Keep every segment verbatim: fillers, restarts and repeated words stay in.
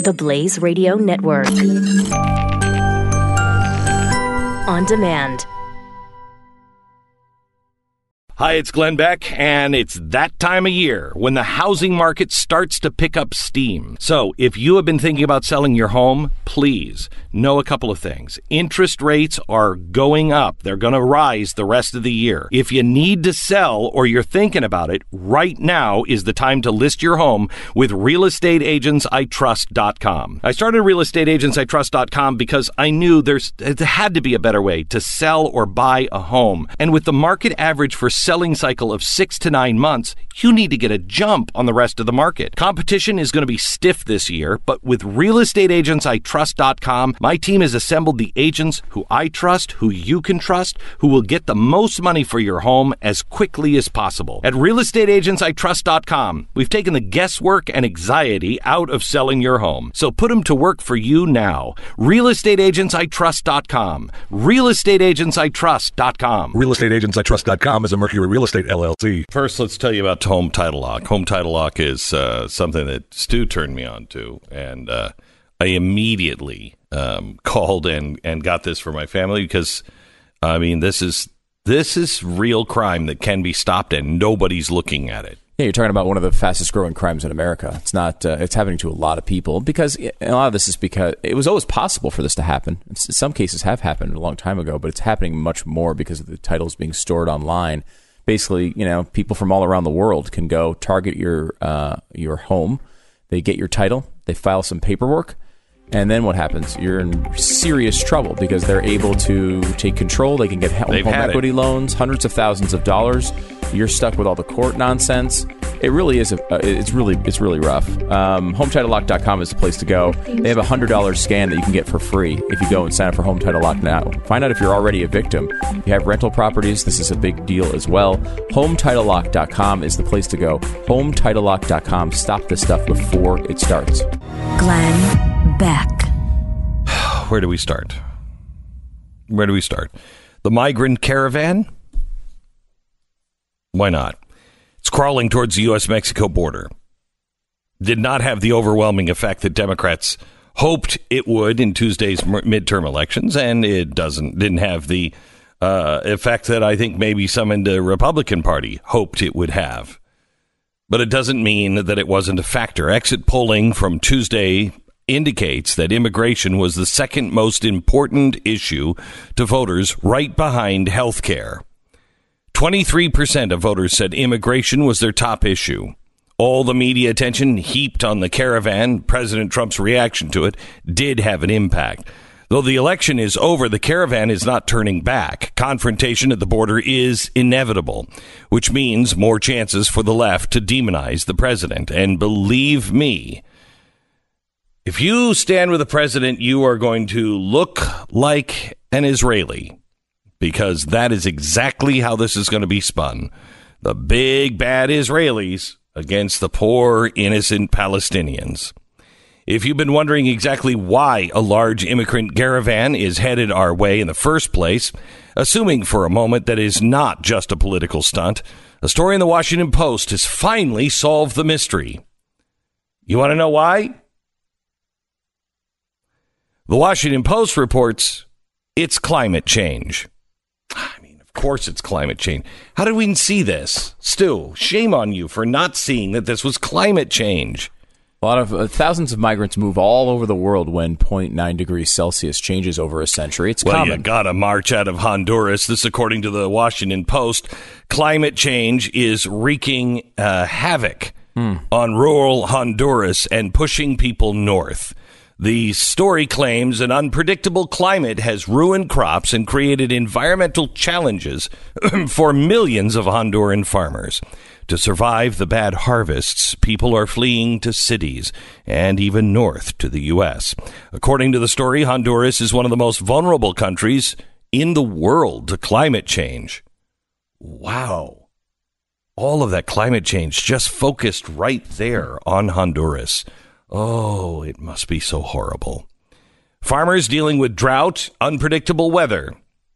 the Blaze Radio Network. On demand. Hi, it's Glenn Beck, and it's that time of year when the housing market starts to pick up steam. So if you have been thinking about selling your home, please know a couple of things. Interest rates are going up. They're going to rise the rest of the year. If you need to sell or you're thinking about it, right now is the time to list your home with real estate agents I trust dot com. I started real estate agents I trust dot com because I knew there's there had to be a better way to sell or buy a home. And with the market average for selling cycle of six to nine months, you need to get a jump on the rest of the market. Competition is going to be stiff this year, but with real estate agents I trust dot com, my team has assembled the agents who I trust, who you can trust, who will get the most money for your home as quickly as possible. At real estate agents I trust dot com, we've taken the guesswork and anxiety out of selling your home. So put them to work for you now. real estate agents I trust dot com. real estate agents I trust dot com. real estate agents I trust dot com is a Mercury Real Estate L L C. First, let's tell you about Home Title Lock. Home Title Lock is uh, something that Stu turned me on to, and uh, I immediately um, called and, and got this for my family because, I mean, this is this is real crime that can be stopped, and nobody's looking at it. Yeah, you're talking about one of the fastest growing crimes in America. It's not. Uh, it's happening to a lot of people because a lot of this is because it was always possible for this to happen. It's, some cases have happened a long time ago, but it's happening much more because of the titles being stored online. Basically, you know, people from all around the world can go target your uh, your home. They get your title. They file some paperwork. And then what happens? You're in serious trouble because they're able to take control. They can get home They've equity it. loans, hundreds of thousands of dollars. You're stuck with all the court nonsense. It really is. A, uh, it's really it's really rough. Um, home title lock dot com is the place to go. They have a one hundred dollars scan that you can get for free if you go and sign up for Home Title Lock now. Find out if you're already a victim. If you have rental properties, this is a big deal as well. home title lock dot com is the place to go. home title lock dot com. Stop this stuff before it starts. Glenn Beck. Where do we start? Where do we start? The migrant caravan? Why not? It's crawling towards the U S Mexico border. Did not have the overwhelming effect that Democrats hoped it would in Tuesday's midterm elections, and it doesn't. Didn't have the uh, effect that I think maybe some in the Republican Party hoped it would have. But it doesn't mean that it wasn't a factor. Exit polling from Tuesday indicates that immigration was the second most important issue to voters, right behind health care. twenty-three percent of voters said immigration was their top issue. All the media attention heaped on the caravan, President Trump's reaction to it, did have an impact. Though the election is over, the caravan is not turning back. Confrontation at the border is inevitable, which means more chances for the left to demonize the president. And believe me, if you stand with the president, you are going to look like an Israeli, because that is exactly how this is going to be spun. The big bad Israelis against the poor, innocent Palestinians. If you've been wondering exactly why a large immigrant caravan is headed our way in the first place, assuming for a moment that it is not just a political stunt, a story in the Washington Post has finally solved the mystery. You want to know why? The Washington Post reports it's climate change. I mean, of course it's climate change. How did we see this? Stu, shame on you for not seeing that this was climate change. A lot of uh, thousands of migrants move all over the world when zero point nine degrees Celsius changes over a century. It's well, common. You got to march out of Honduras. This, according to the Washington Post, climate change is wreaking uh, havoc hmm. on rural Honduras and pushing people north. The story claims an unpredictable climate has ruined crops and created environmental challenges for millions of Honduran farmers. To survive the bad harvests, people are fleeing to cities and even north to the U S. According to the story, Honduras is one of the most vulnerable countries in the world to climate change. Wow. All of that climate change just focused right there on Honduras. Oh, it must be so horrible. Farmers dealing with drought, unpredictable weather.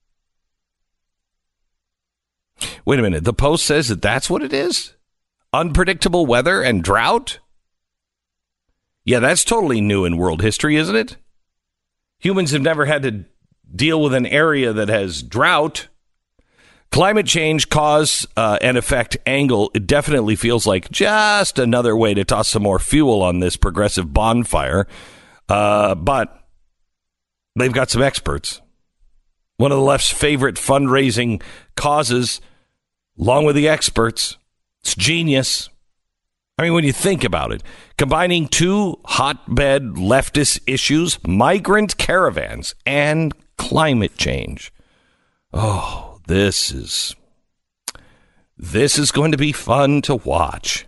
Wait a minute. The Post says that that's what it is? Unpredictable weather and drought? Yeah, that's totally new in world history, isn't it? Humans have never had to deal with an area that has drought. Climate change cause uh, and effect angle, it definitely feels like just another way to toss some more fuel on this progressive bonfire. Uh, but they've got some experts. One of the left's favorite fundraising causes, along with the experts. It's genius. I mean, when you think about it, combining two hotbed leftist issues, migrant caravans and climate change. Oh, this is this is going to be fun to watch.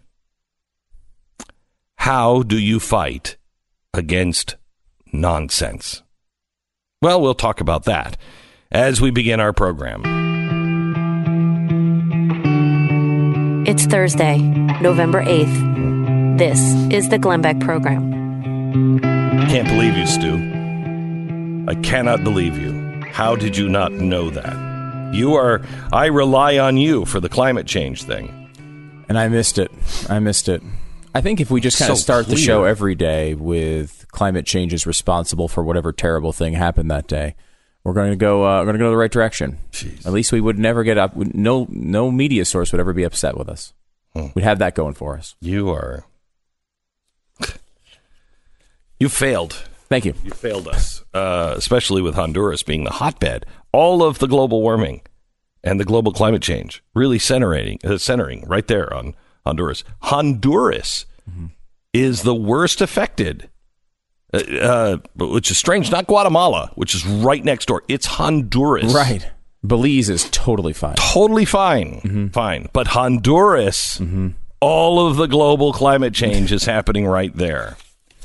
How do you fight against nonsense? Well, we'll talk about that as we begin our program. It's Thursday, November eighth. This is the Glenn Beck Program. Can't believe you, Stu. I cannot believe you. How did you not know that? You are, I rely on you for the climate change thing. And I missed it. I missed it. I think if we just kind So of start clear. the show every day with climate change is responsible for whatever terrible thing happened that day, we're going to go. Uh, we're going to go the right direction. Jeez. At least we would never get up. No, no media source would ever be upset with us. Hmm. We'd have that going for us. You are. You failed. Thank you. You failed us, uh, especially with Honduras being the hotbed. All of the global warming and the global climate change really centering, uh, centering right there on Honduras. Honduras mm-hmm. is the worst affected, uh, uh, which is strange. Not Guatemala, which is right next door. It's Honduras. Right. Belize is totally fine. Totally fine. Mm-hmm. Fine. But Honduras, mm-hmm. all of the global climate change is happening right there.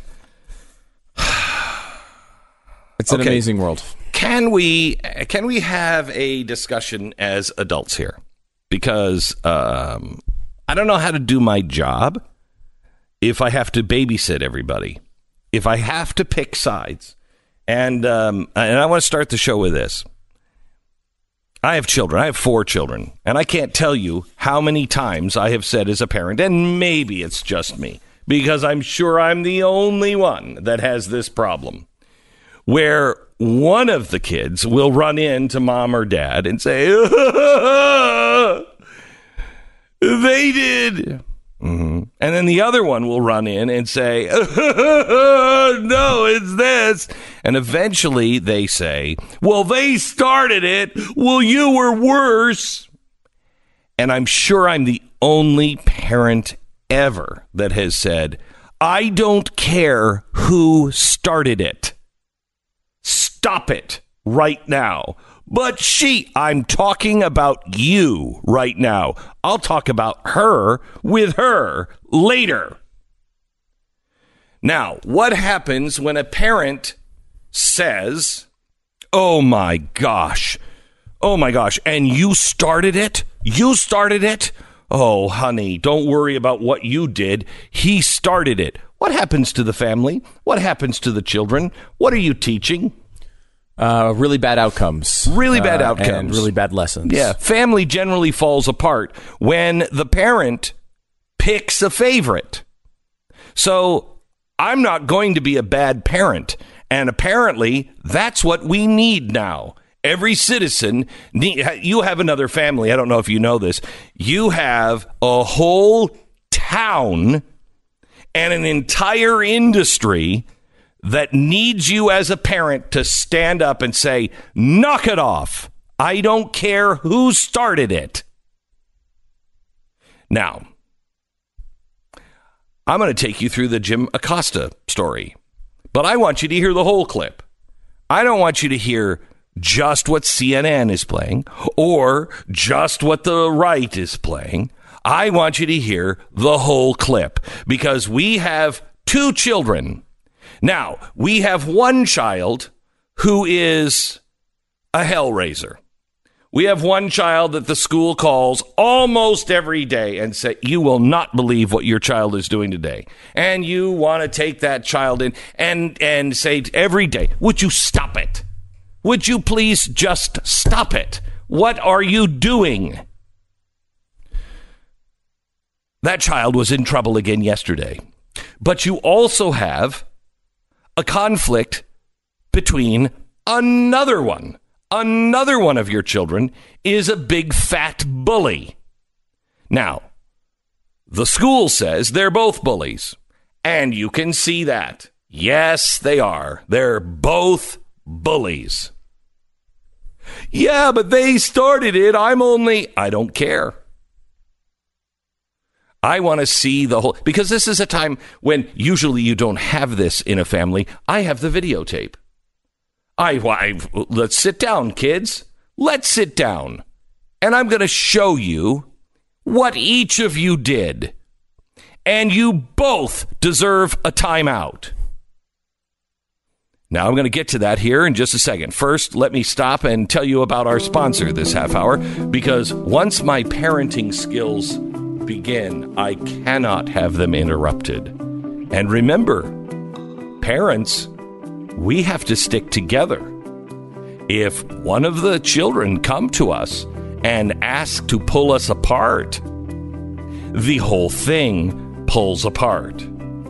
It's an Okay. amazing world. Can we can we have a discussion as adults here? Because um, I don't know how to do my job if I have to babysit everybody, if I have to pick sides. And um, and I want to start the show with this. I have children. I have four children. And I can't tell you how many times I have said as a parent, and maybe it's just me, because I'm sure I'm the only one that has this problem, where one of the kids will run in to mom or dad and say, they did. Mm-hmm. And then the other one will run in and say, no, it's this. And eventually they say, well, they started it. Well, you were worse. And I'm sure I'm the only parent ever that has said, I don't care who started it. Stop it right now. But she, I'm talking about you right now. I'll talk about her with her later. Now, what happens when a parent says, oh my gosh, oh my gosh, and you started it? You started it? Oh, honey, don't worry about what you did. He started it. What happens to the family? What happens to the children? What are you teaching? Uh, really bad outcomes. Really bad uh, outcomes. And really bad lessons. Yeah. Family generally falls apart when the parent picks a favorite. So I'm not going to be a bad parent. And apparently that's what we need now. Every citizen, need, you have another family. I don't know if you know this. You have a whole town and an entire industry that needs you as a parent to stand up and say, knock it off. I don't care who started it. Now, I'm going to take you through the Jim Acosta story, but I want you to hear the whole clip. I don't want you to hear just what C N N is playing or just what the right is playing. I want you to hear the whole clip because we have two children. Now, we have one child who is a hellraiser. We have one child that the school calls almost every day and say, you will not believe what your child is doing today. And you want to take that child in and, and say every day, would you stop it? Would you please just stop it? What are you doing? That child was in trouble again yesterday But you also have a conflict between another one. Another one of your children is a big fat bully. Now, the school says they're both bullies, and you can see that. Yes, they are. They're both bullies. Yeah, but they started it. I'm only... I don't care. I want to see the whole... Because this is a time when usually you don't have this in a family. I have the videotape. I, I let's sit down, kids. Let's sit down. And I'm going to show you what each of you did. And you both deserve a timeout. Now, I'm going to get to that here in just a second. First, let me stop and tell you about our sponsor this half hour, because once my parenting skills begin, I cannot have them interrupted. And remember, parents, we have to stick together. If one of the children come to us and ask to pull us apart, the whole thing pulls apart.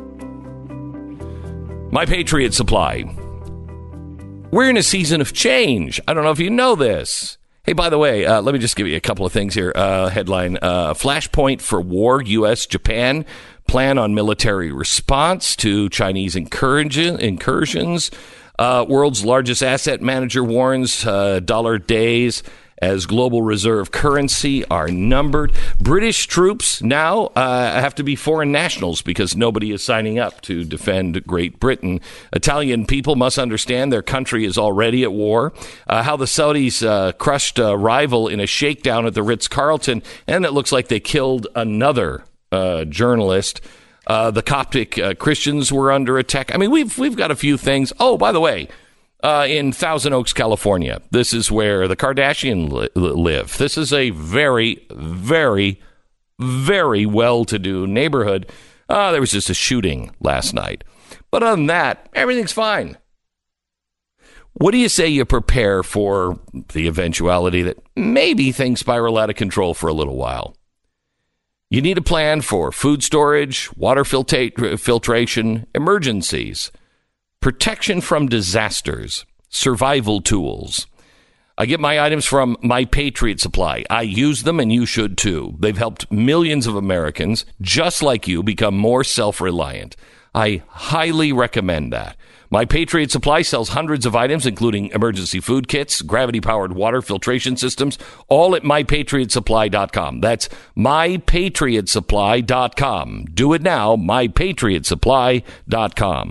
My Patriot Supply. We're in a season of change. I don't know if you know this. Hey, by the way, uh, let me just give you a couple of things here. Uh, headline, uh, Flashpoint for War, U S Japan plan on military response to Chinese incursion, incursions. Uh, world's largest asset manager warns uh, dollar days as global reserve currency are numbered. British troops now uh, have to be foreign nationals because nobody is signing up to defend Great Britain. Italian people must understand their country is already at war. Uh, how the Saudis uh, crushed a rival in a shakedown at the Ritz-Carlton, and it looks like they killed another uh, journalist. Uh, the Coptic uh, Christians were under attack. I mean, we've we've got a few things. Oh, by the way, Uh, in Thousand Oaks, California. This is where the Kardashians li- live. This is a very, very, very well-to-do neighborhood. Uh, there was just a shooting last night. But other than that, everything's fine. What do you say you prepare for the eventuality that maybe things spiral out of control for a little while? You need a plan for food storage, water filtra- filtration, emergencies, protection from disasters, survival tools. I get my items from My Patriot Supply. I use them, and you should too. They've helped millions of Americans, just like you, become more self-reliant. I highly recommend that. My Patriot Supply sells hundreds of items, including emergency food kits, gravity-powered water filtration systems, all at my patriot supply dot com. That's my patriot supply dot com. Do it now, my patriot supply dot com.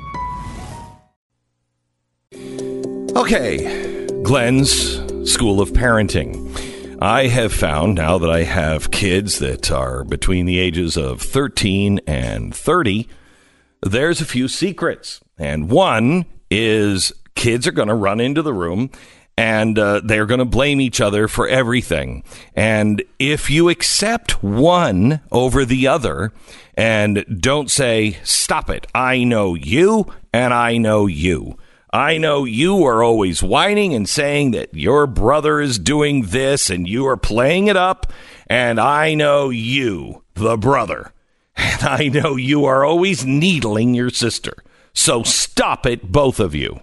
Okay, Glenn's School of Parenting. I have found, now that I have kids that are between the ages of thirteen and thirty, there's a few secrets. And one is kids are going to run into the room and uh, they're going to blame each other for everything. And if you accept one over the other and don't say, stop it, I know you and I know you. I know you are always whining and saying that your brother is doing this and you are playing it up. And I know you, the brother, and I know you are always needling your sister. So stop it, both of you.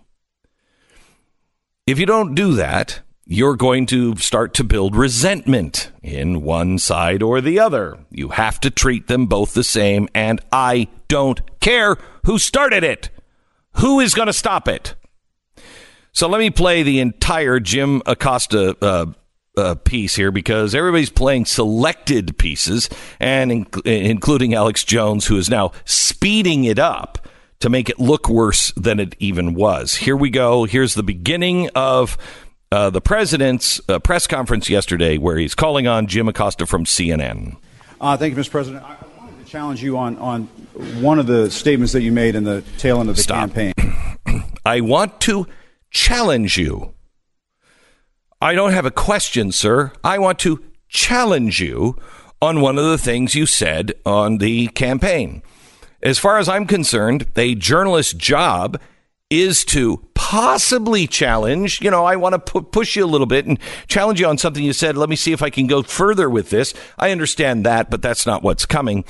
If you don't do that, you're going to start to build resentment in one side or the other. You have to treat them both the same, and I don't care who started it. Who is going to stop it? So let me play the entire Jim Acosta uh, uh, piece here, because everybody's playing selected pieces, and in- including Alex Jones, who is now speeding it up to make it look worse than it even was. Here we go. Here's the beginning of uh, the president's uh, press conference yesterday, where he's calling on Jim Acosta from C N N. Uh, thank you, Mister President. I wanted to challenge you on, on one of the statements that you made in the tail end of the Stop. campaign. I want to challenge you. I don't have a question, sir. I want to challenge you on one of the things you said on the campaign. As far as I'm concerned, a journalist's job is to possibly challenge. You know, I want to pu- push you a little bit and challenge you on something you said. Let me see if I can go further with this. I understand that, but that's not what's coming.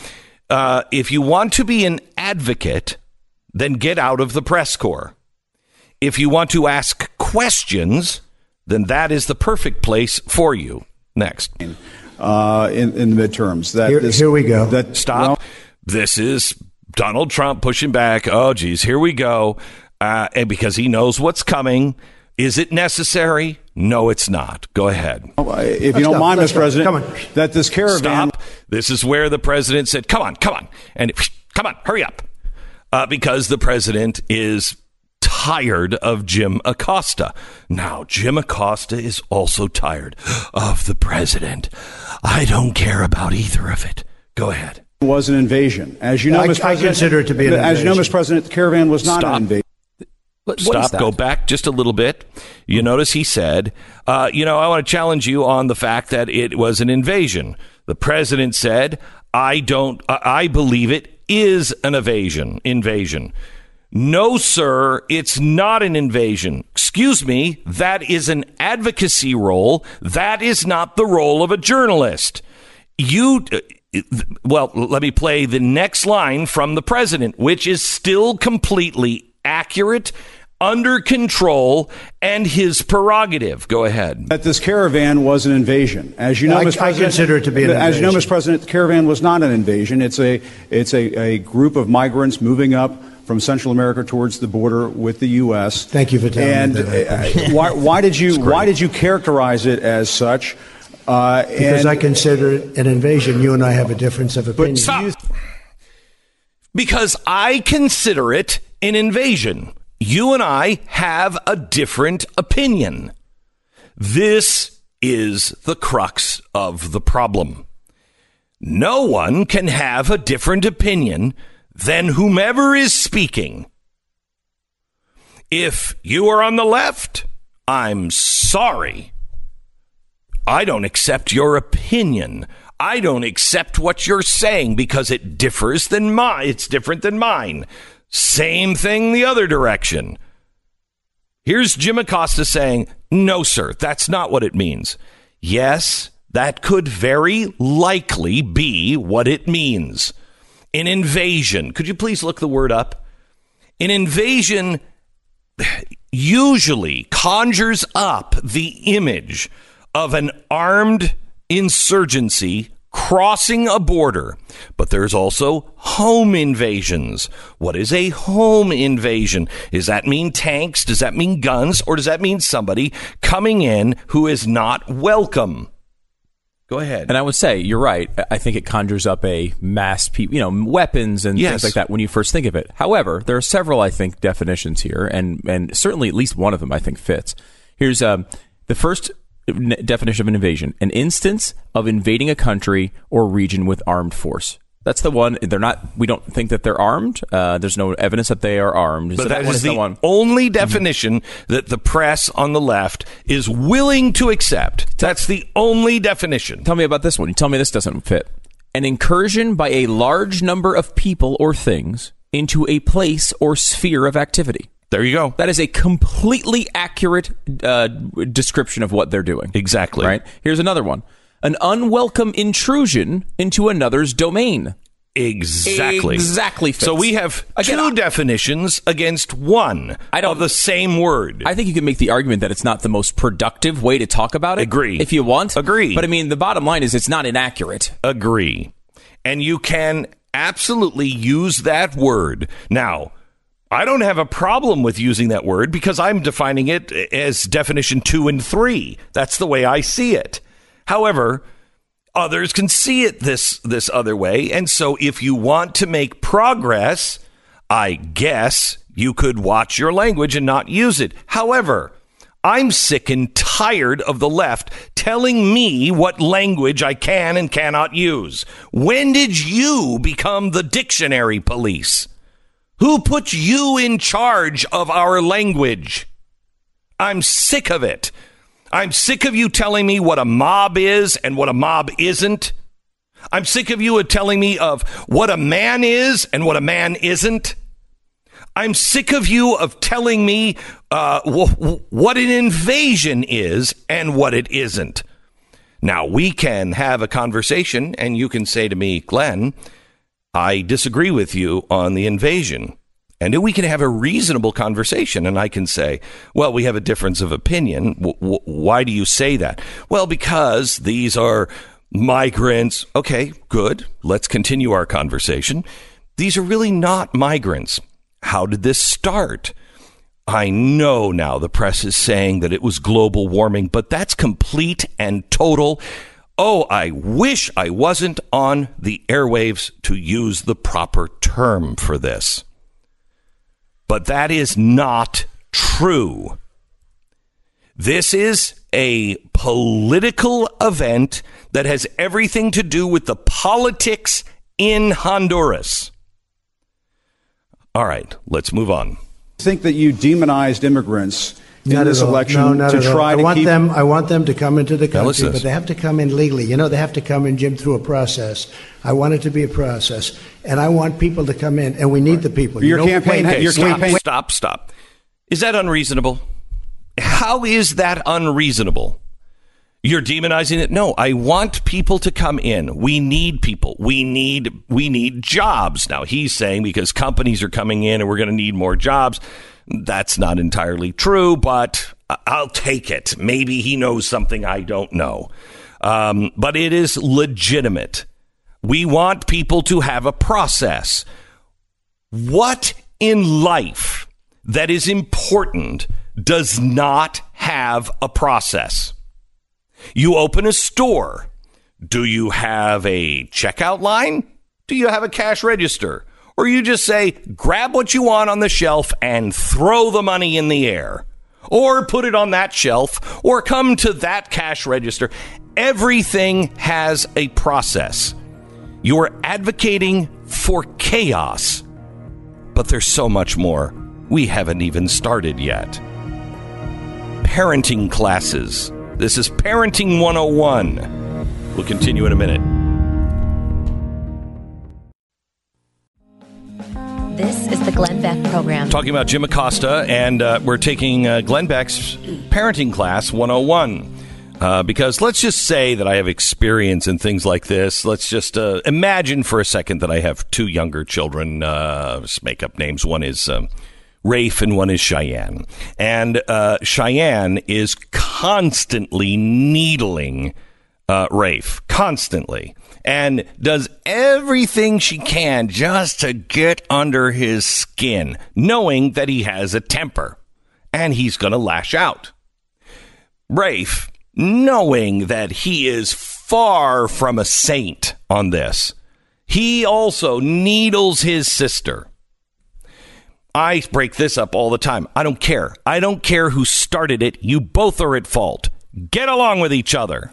Uh, if you want to be an advocate, then get out of the press corps. If you want to ask questions, then that is the perfect place for you. Next. Uh, in, in the midterms. That here, this, here we go. That, Stop. well, This is Donald Trump pushing back. Oh, geez, here we go. Uh, and because he knows what's coming. Is it necessary? No, it's not. Go ahead. if you Let's don't go. mind, Let's Mister go. President, Come on. that this caravan... Stop. This is where the president said, come on, come on. And come on, hurry up. Uh, because the president is tired of Jim Acosta. Now, Jim Acosta is also tired of the president. I don't care about either of it. Go ahead. was an invasion. As you know, I, Mister I President, consider it to be an As invasion. you know, Mister President, the caravan was not Stop. an invasion. What, what is Stop, that? go back just a little bit. You notice he said, uh, you know, I want to challenge you on the fact that it was an invasion. The president said, I don't, uh, I believe it is an invasion. Invasion. No, sir, it's not an invasion. Excuse me, that is an advocacy role. That is not the role of a journalist. You, uh, well, let me play the next line from the president, which is still completely accurate, under control, and his prerogative. Go ahead. That this caravan was an invasion. As you know, I- Mister I President, consider it to be an As you know, invasion. Mister President, the caravan was not an invasion. It's a it's a, a group of migrants moving up from Central America towards the border with the U S. Thank you for telling and, me that. I uh, appreciate it. why, why did you why did you characterize it as such? Uh, Because and, I consider it an invasion. You and I have a difference of opinion. Stop. Because I consider it an invasion. You and I have a different opinion. This is the crux of the problem. No one can have a different opinion than whomever is speaking. If you are on the left, I'm sorry. I don't accept your opinion. I don't accept what you're saying because it differs than mine. It's different than mine. Same thing the other direction. Here's Jim Acosta saying, no, sir, that's not what it means. Yes, that could very likely be what it means. An invasion. Could you please look the word up? An invasion usually conjures up the image of an armed insurgency crossing a border. But there's also home invasions. What is a home invasion? Does that mean tanks? Does that mean guns? Or does that mean somebody coming in who is not welcome? Go ahead. And I would say, you're right. I think it conjures up a mass, pe- you know, weapons and Yes. things like that when you first think of it. However, there are several, I think, definitions here, and, and certainly at least one of them, I think, fits. Here's um, the first n- definition of an invasion: an instance of invading a country or region with armed force. That's the one. They're not. We don't think that they're armed. Uh, there's no evidence that they are armed. But So that one is the the one. only definition that the press on the left is willing to accept. That's the only definition. Tell me about this one. You tell me this doesn't fit. An incursion by a large number of people or things into a place or sphere of activity. There you go. That is a completely accurate uh, description of what they're doing. Exactly. Right? Here's another one. An unwelcome intrusion into another's domain. Exactly. Exactly fits. So we have Again, two I- definitions against one I don't- of the same word. I think you can make the argument that it's not the most productive way to talk about it. Agree. If you want. Agree. But I mean, the bottom line is it's not inaccurate. Agree. And you can absolutely use that word. Now, I don't have a problem with using that word because I'm defining it as definition two and three. That's the way I see it. However, others can see it this this other way. And so if you want to make progress, I guess you could watch your language and not use it. However, I'm sick and tired of the left telling me what language I can and cannot use. When did you become the dictionary police? Who put you in charge of our language? I'm sick of it. I'm sick of you telling me what a mob is and what a mob isn't. I'm sick of you telling me of what a man is and what a man isn't. I'm sick of you of telling me uh, w- what an invasion is and what it isn't. Now, we can have a conversation and you can say to me, Glenn, I disagree with you on the invasion. And then we can have a reasonable conversation, and I can say, well, we have a difference of opinion. W- w- why do you say that? Well, because these are migrants. Okay, good. Let's continue our conversation. These are really not migrants. How did this start? I know now the press is saying that it was global warming, but that's complete and total. Oh, I wish I wasn't on the airwaves to use the proper term for this. But that is not true. This is a political event that has everything to do with the politics in Honduras. All right, let's move on. I think that you demonized immigrants in Not this at all. election no, not to at all. try I to want keep them. I want them to come into the Now, listen country, to but this. they have to come in legally. You know, they have to come in, Jim, through a process. I want it to be a process, and I want people to come in, and we need the people. Your you know, campaign- wait, your stop, campaign- stop, stop. Is that unreasonable? How is that unreasonable? You're demonizing it? No, I want people to come in. We need people. We need we need jobs. Now, he's saying because companies are coming in and we're going to need more jobs. That's not entirely true, but I'll take it. Maybe he knows something I don't know. Um, but it is legitimate. We want people to have a process. What in life that is important does not have a process? You open a store. Do you have a checkout line? Do you have a cash register? Or you just say, grab what you want on the shelf and throw the money in the air? Or put it on that shelf, or come to that cash register. Everything has a process. You're advocating for chaos. But there's so much more. We haven't even started yet. Parenting classes. This is Parenting one oh one. We'll continue in a minute. This is the Glenn Beck Program. Talking about Jim Acosta, and uh, we're taking uh, Glenn Beck's Parenting Class one oh one. Uh, because let's just say that I have experience in things like this. Let's just uh, imagine for a second that I have two younger children. Uh, just make up names. One is um, Rafe and one is Cheyenne. And uh, Cheyenne is constantly needling uh, Rafe. Constantly. And does everything she can just to get under his skin, knowing that he has a temper and he's going to lash out. Rafe, knowing that he is far from a saint on this, he also needles his sister. I break this up all the time. I don't care. I don't care who started it. You both are at fault. Get along with each other.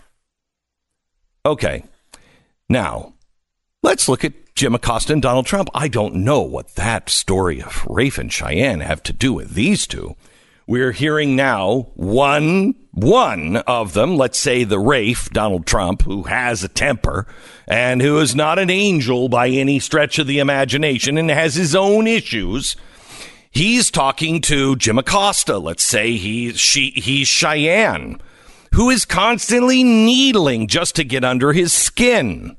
Okay. Now, let's look at Jim Acosta and Donald Trump. I don't know what that story of Rafe and Cheyenne have to do with these two. We're hearing now one, one of them, let's say the Rafe, Donald Trump, who has a temper and who is not an angel by any stretch of the imagination and has his own issues. He's talking to Jim Acosta. Let's say he, she, he's Cheyenne, who is constantly needling just to get under his skin.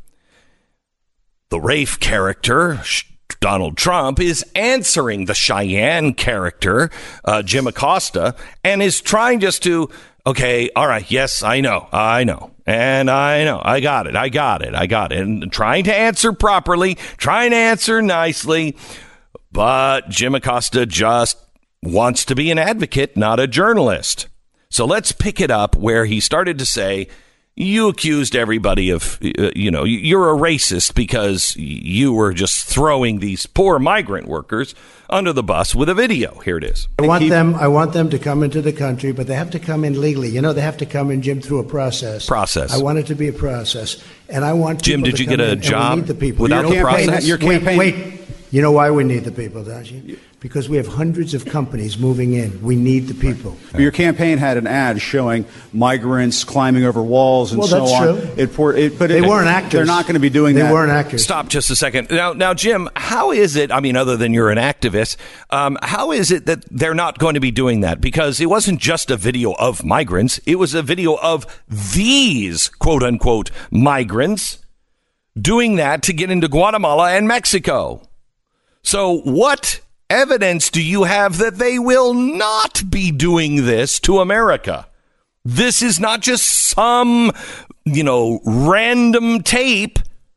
The Rafe character, Donald Trump, is answering the Cheyenne character, uh, Jim Acosta, and is trying just to, okay, all right, yes, I know, I know, and I know, I got it, I got it, I got it, and trying to answer properly, trying to answer nicely, but Jim Acosta just wants to be an advocate, not a journalist. So let's pick it up where he started to say, you accused everybody of, uh, you know, you're a racist because you were just throwing these poor migrant workers under the bus with a video. Here it is. I want them. I want them to come into the country, but they have to come in legally. You know, they have to come in, Jim, through a process. Process. I want it to be a process, and I want Jim, people did to you come get a in, and job we need the people. without Your the campaign- process? Your campaign- Wait, wait. You know why we need the people, don't you? Because we have hundreds of companies moving in. We need the people. But your campaign had an ad showing migrants climbing over walls and Well, so that's on. true. It, pour, it, but They it, weren't actors. They're not going to be doing they that. They weren't actors. Stop just a second. Now, now, Jim, how is it, I mean, other than you're an activist, um, how is it that they're not going to be doing that? Because it wasn't just a video of migrants. It was a video of these, quote unquote, migrants doing that to get into Guatemala and Mexico. So what evidence do you have that they will not be doing this to America? This is not just some, you know, random tape.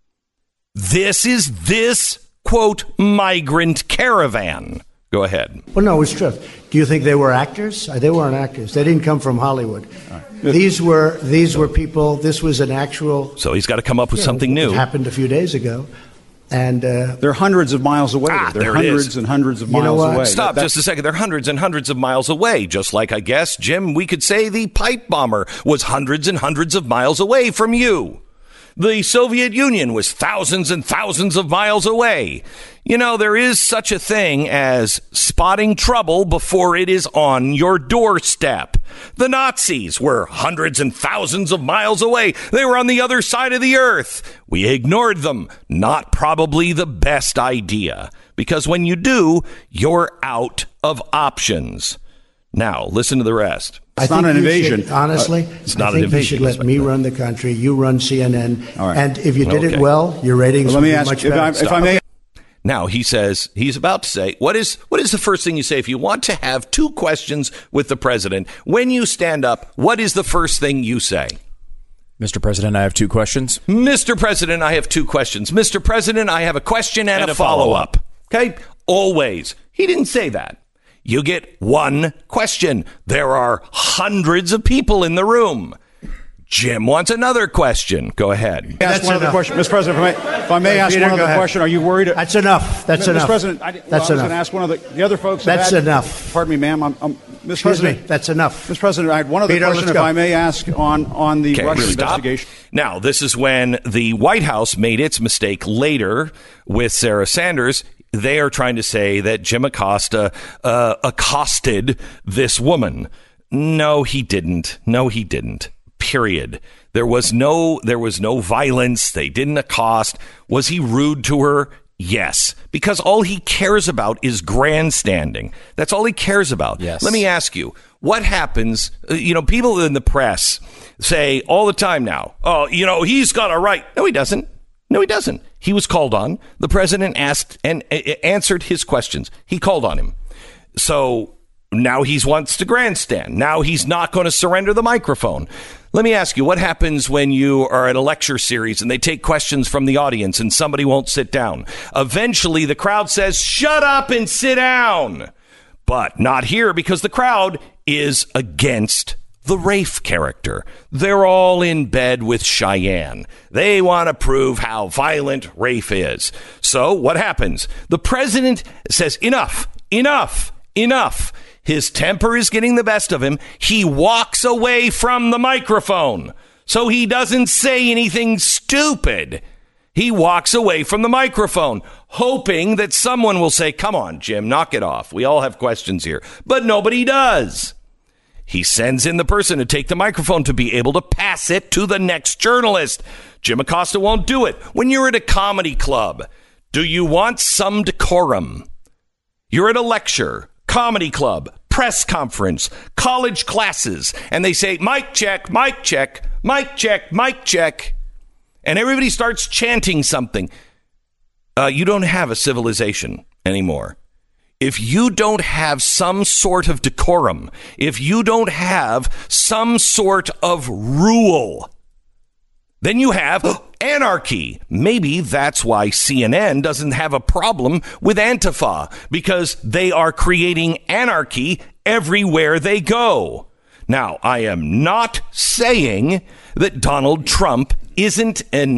This is this, quote, migrant caravan. Go ahead. Well, no, it's true. Do you think they were actors? Uh, They weren't actors. They didn't come from Hollywood. These were these were people. This was an actual. So he's got to come up with you know, something new. It happened a few days ago. And uh, They're hundreds of miles away. Ah, They're there it hundreds is. and hundreds of You know miles what? away. Stop That- just a second. They're hundreds and hundreds of miles away. Just like, I guess, Jim, we could say the pipe bomber was hundreds and hundreds of miles away from you. The Soviet Union was thousands and thousands of miles away. You know, there is such a thing as spotting trouble before it is on your doorstep. The Nazis were hundreds and thousands of miles away. They were on the other side of the earth. We ignored them. Not probably the best idea, because when you do, you're out of options. Now, listen to the rest. It's I not think an you invasion. should- honestly, It's not I an think invasion, you should let me run the country. You run C N N. All right. And if you did Okay. it well, your ratings Let would me be ask much if I, better. if I may. Now he says he's about to say, what is what is the first thing you say if you want to have two questions with the president? When you stand up, what is the first thing you say? Mister President, I have two questions. Mister President, I have two questions. Mister President, I have a question and, And a, a follow-up. Okay? Always. He didn't say that. You get one question. There are hundreds of people in the room. Jim wants another question. Go ahead. Ask That's one other enough. question, Mister President. If I may, if I may ask Peter, one go other ahead. question, are you worried? That's enough. That's Mister enough. President, I, well, That's I was going enough. to ask one of the, the other folks. have That's had- enough. Pardon me, ma'am. I'm, I'm, Mister Excuse President, me. That's enough. Mister President, I had one other Peter, question, let's if go. I may ask, on on the Okay, Russian stop. investigation. Now, this is when the White House made its mistake later with Sarah Sanders. They are trying to say that Jim Acosta uh, accosted this woman. No, he didn't. No, he didn't. Period. There was no there was no violence. They didn't accost. Was he rude to her? Yes, because all he cares about is grandstanding. That's all he cares about. Yes. Let me ask you, what happens? uh, You know, people in the press say all the time now, oh, you know, he's got a right. No, he doesn't. No, he doesn't. He was called on. The president asked and uh, answered his questions. He called on him. So now he wants to grandstand. Now he's not going to surrender the microphone. Let me ask you, what happens when you are at a lecture series and they take questions from the audience and somebody won't sit down? Eventually, the crowd says, shut up and sit down. But not here, because the crowd is against the Rafe character. They're all in bed with Cheyenne. They want to prove how violent Rafe is. So what happens? The president says, enough, enough, enough. His temper is getting the best of him. He walks away from the microphone so he doesn't say anything stupid. He walks away from the microphone, hoping that someone will say, come on, Jim, knock it off. We all have questions here. But nobody does. He sends in the person to take the microphone to be able to pass it to the next journalist. Jim Acosta won't do it. When you're at a comedy club, do you want some decorum? You're at a lecture, comedy club, press conference, college classes, and they say, mic check, mic check, mic check, mic check. And everybody starts chanting something. Uh, you don't have a civilization anymore. If you don't have some sort of decorum, if you don't have some sort of rule, then you have anarchy. Maybe that's why C N N doesn't have a problem with Antifa, because they are creating anarchy everywhere they go. Now, I am not saying that Donald Trump isn't an,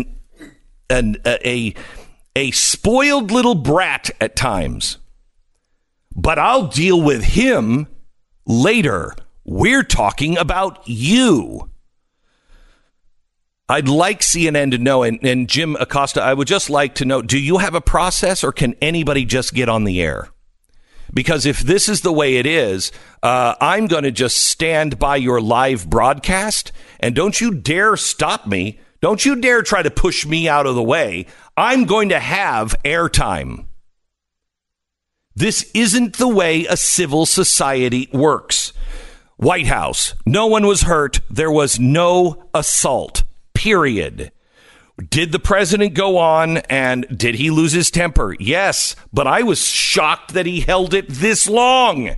an a, a spoiled little brat at times, but I'll deal with him later. We're talking about you. I'd like C N N to know, and, and Jim Acosta, I would just like to know, do you have a process, or can anybody just get on the air? Because if this is the way it is, uh, I'm going to just stand by your live broadcast, and don't you dare stop me. Don't you dare try to push me out of the way. I'm going to have airtime. This isn't the way a civil society works. White House, no one was hurt. There was no assault, period. Did the president go on and did he lose his temper? Yes, but I was shocked that he held it this long.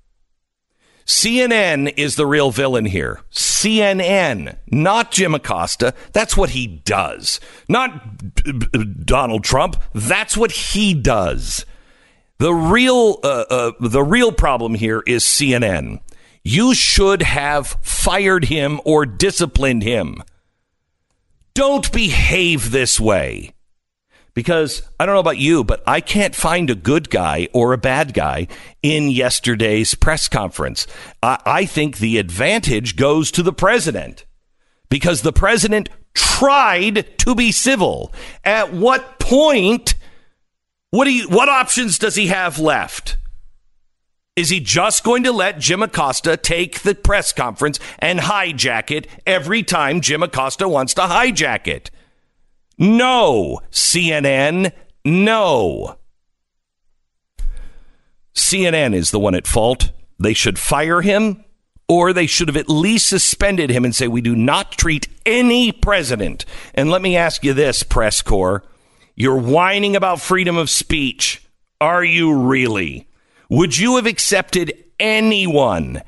C N N is the real villain here. C N N, not Jim Acosta. That's what he does. Not Donald Trump. That's what he does. The real, uh, uh, the real problem here is C N N. You should have fired him or disciplined him. Don't behave this way. Because I don't know about you, but I can't find a good guy or a bad guy in yesterday's press conference. I, I think the advantage goes to the president because the president tried to be civil. At what point, what do you, what options does he have left? Is he just going to let Jim Acosta take the press conference and hijack it every time Jim Acosta wants to hijack it? No, C N N, no. C N N is the one at fault. They should fire him, or they should have at least suspended him and say, we do not treat any president. And let me ask you this, press corps. You're whining about freedom of speech. Are you really? Would you have accepted anyone,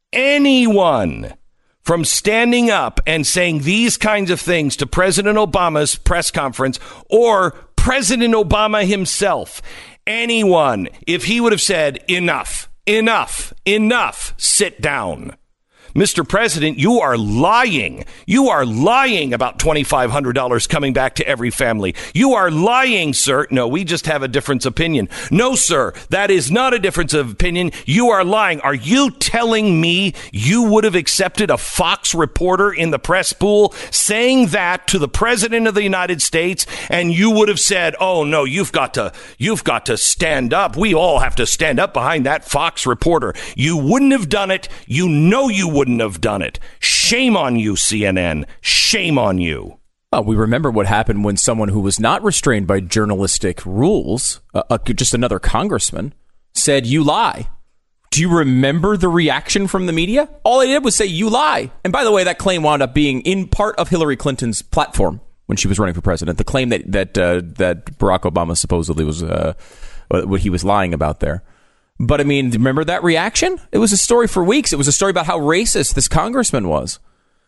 anyone, from standing up and saying these kinds of things to President Obama's press conference or President Obama himself? Anyone, if he would have said, enough, enough, enough, sit down. Mister President, you are lying. You are lying about twenty-five hundred dollars coming back to every family. You are lying, sir. No, we just have a difference of opinion. No, sir, that is not a difference of opinion. You are lying. Are you telling me you would have accepted a Fox reporter in the press pool saying that to the President of the United States, and you would have said, oh, no, you've got to, you've got to stand up. We all have to stand up behind that Fox reporter. You wouldn't have done it. You know you wouldn't have done it. Shame on you, C N N. Shame on you. Well, we remember what happened when someone who was not restrained by journalistic rules, uh, uh, just another congressman, said, you lie. Do you remember the reaction from the media? All they did was say, you lie. And by the way, that claim wound up being in part of Hillary Clinton's platform when she was running for president. The claim that that uh, that Barack Obama supposedly was uh, what he was lying about there. But I mean, remember that reaction? It was a story for weeks. It was a story about how racist this congressman was.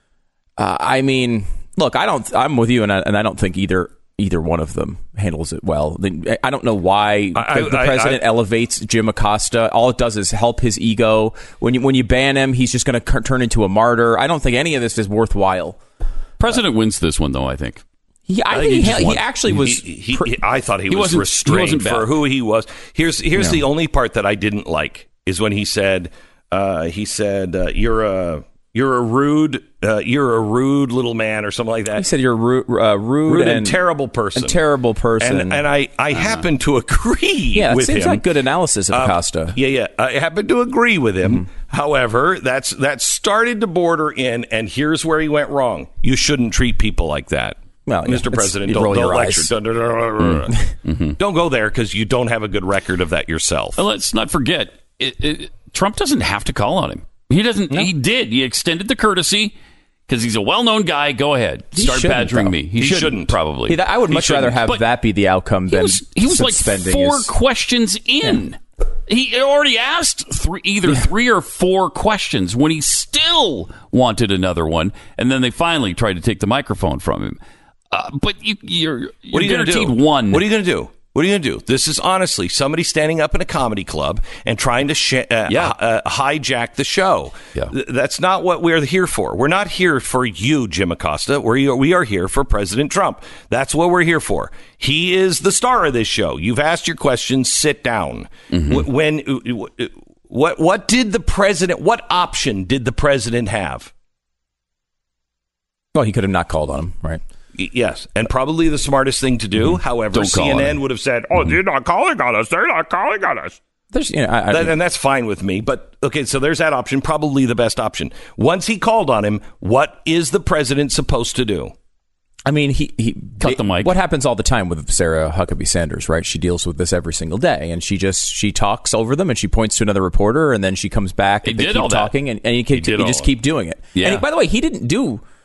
Uh, I mean, look, I don't. I'm with you, and I, and I don't think either either one of them handles it well. I don't know why I, the, the I, president I, elevates Jim Acosta. All it does is help his ego. When you when you ban him, he's just going to turn into a martyr. I don't think any of this is worthwhile. President uh, wins this one, though. I think. He, I, I think, think he, he, he actually was. He, he, he, I thought he, he was restrained he for who he was. Here's here's yeah. the only part that I didn't like is when he said uh, he said uh, you're a you're a rude uh, you're a rude little man or something like that. He said you're a rude, uh, rude, rude and, and terrible person. And terrible person. And, and I I uh-huh. happen to agree. Yeah, with it seems him. like good analysis of um, Acosta. Yeah, yeah. I happen to agree with him. Mm-hmm. However, that's that started to border in, and here's where he went wrong. You shouldn't treat people like that. Well, yeah, Mister President, don't, don't lecture. Don't, mm-hmm. don't go there because you don't have a good record of that yourself. Well, let's not forget, it, it, Trump doesn't have to call on him. He doesn't. No. He did. He extended the courtesy because he's a well-known guy. Go ahead, he start badgering though. me. He, he shouldn't, shouldn't probably. Yeah, I would he much rather have but that be the outcome than he was, he was like four his... questions in. Yeah. He already asked three, either yeah. three or four questions when he still wanted another one, and then they finally tried to take the microphone from him. Uh, but you, you're, you're what are you guaranteed gonna do? one. What are you going to do? What are you going to do? This is honestly somebody standing up in a comedy club and trying to sh- uh, yeah. uh, hijack the show. Yeah. Th- that's not what we're here for. We're not here for you, Jim Acosta. We're, we are here for President Trump. That's what we're here for. He is the star of this show. You've asked your questions. Sit down. Mm-hmm. When what what did the president? What option did the president have? Well, he could have not called on him, right? Yes, and probably the smartest thing to do. Mm-hmm. However, Don't C N N would have said, "Oh, mm-hmm. they're not calling on us. They're not calling on us." There's, you know, I, I, that, and that's fine with me. But okay, so there's that option. Probably the best option. Once he called on him, what is the president supposed to do? I mean, he, he cut the mic. What happens all the time with Sarah Huckabee Sanders, right? She deals with this every single day, and she just she talks over them, and she points to another reporter, and then she comes back and he they did keep talking, and, and you, can, you just keep doing it. Yeah. And he, by the way, he didn't do.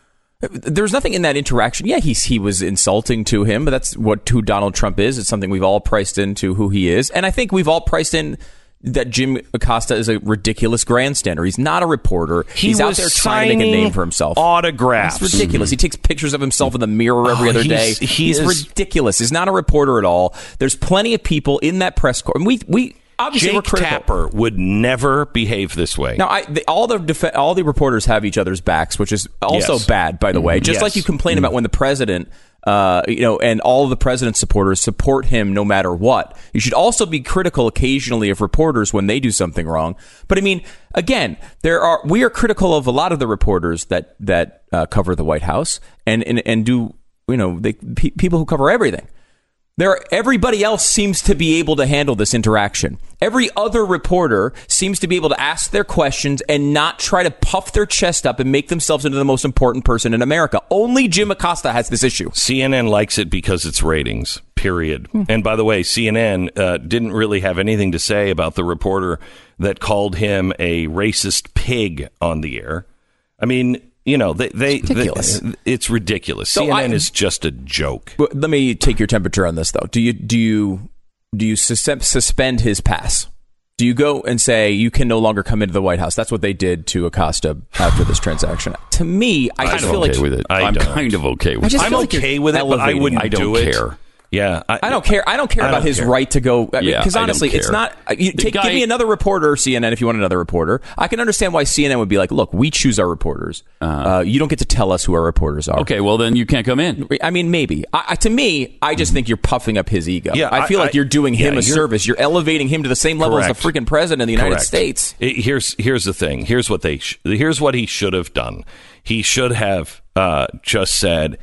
There's nothing in that interaction. Yeah, he's, he was insulting to him, but that's what who Donald Trump is. It's something we've all priced into who he is. And I think we've all priced in that Jim Acosta is a ridiculous grandstander. He's not a reporter. He he's was out there trying to make a name for himself. Autographs. It's ridiculous. Mm-hmm. He takes pictures of himself in the mirror every oh, other he's, day. He he's is, ridiculous. He's not a reporter at all. There's plenty of people in that press corps. And we, we obviously Jake we're critical. Tapper would never behave this way. Now, I, the, all the def- all the reporters have each other's backs, which is also yes. bad, by the way. Just yes. like you complain mm. about when the president, uh, you know, and all of the president's supporters support him no matter what. You should also be critical occasionally of reporters when they do something wrong. But I mean, again, there are we are critical of a lot of the reporters that that uh, cover the White House and and, and do you know they pe- people who cover everything. There, everybody else seems to be able to handle this interaction. Every other reporter seems to be able to ask their questions and not try to puff their chest up and make themselves into the most important person in America. Only Jim Acosta has this issue. C N N likes it because it's ratings, period. Hmm. And by the way, C N N uh, didn't really have anything to say about the reporter that called him a racist pig on the air. I mean... You know, they, they, it's ridiculous. They, it's ridiculous. So C N N I, is just a joke. Let me take your temperature on this, though. Do you do you do you sus- suspend his pass? Do you go and say you can no longer come into the White House? That's what they did to Acosta after this transaction. To me, I just feel okay like with it. I I'm don't. kind of okay with it. I'm like okay with it, but I wouldn't I don't do it. care. Yeah, I, I don't care. I don't care I about don't his care. right to go. Because Yeah, I honestly, don't it's care. not. You take, guy- give me another reporter, C N N, if you want another reporter. I can understand why C N N would be like, look, we choose our reporters. Uh, uh, you don't get to tell us who our reporters are. Okay, well then you can't come in. I mean, maybe. I, I, to me, I just think you're puffing up his ego. Yeah, I feel I- like you're doing him yeah, a you're- service. You're elevating him to the same level Correct. as the freaking president of the United Correct. States. It- here's here's the thing. Here's what they. Sh- here's what he should have done. He should have uh, just said,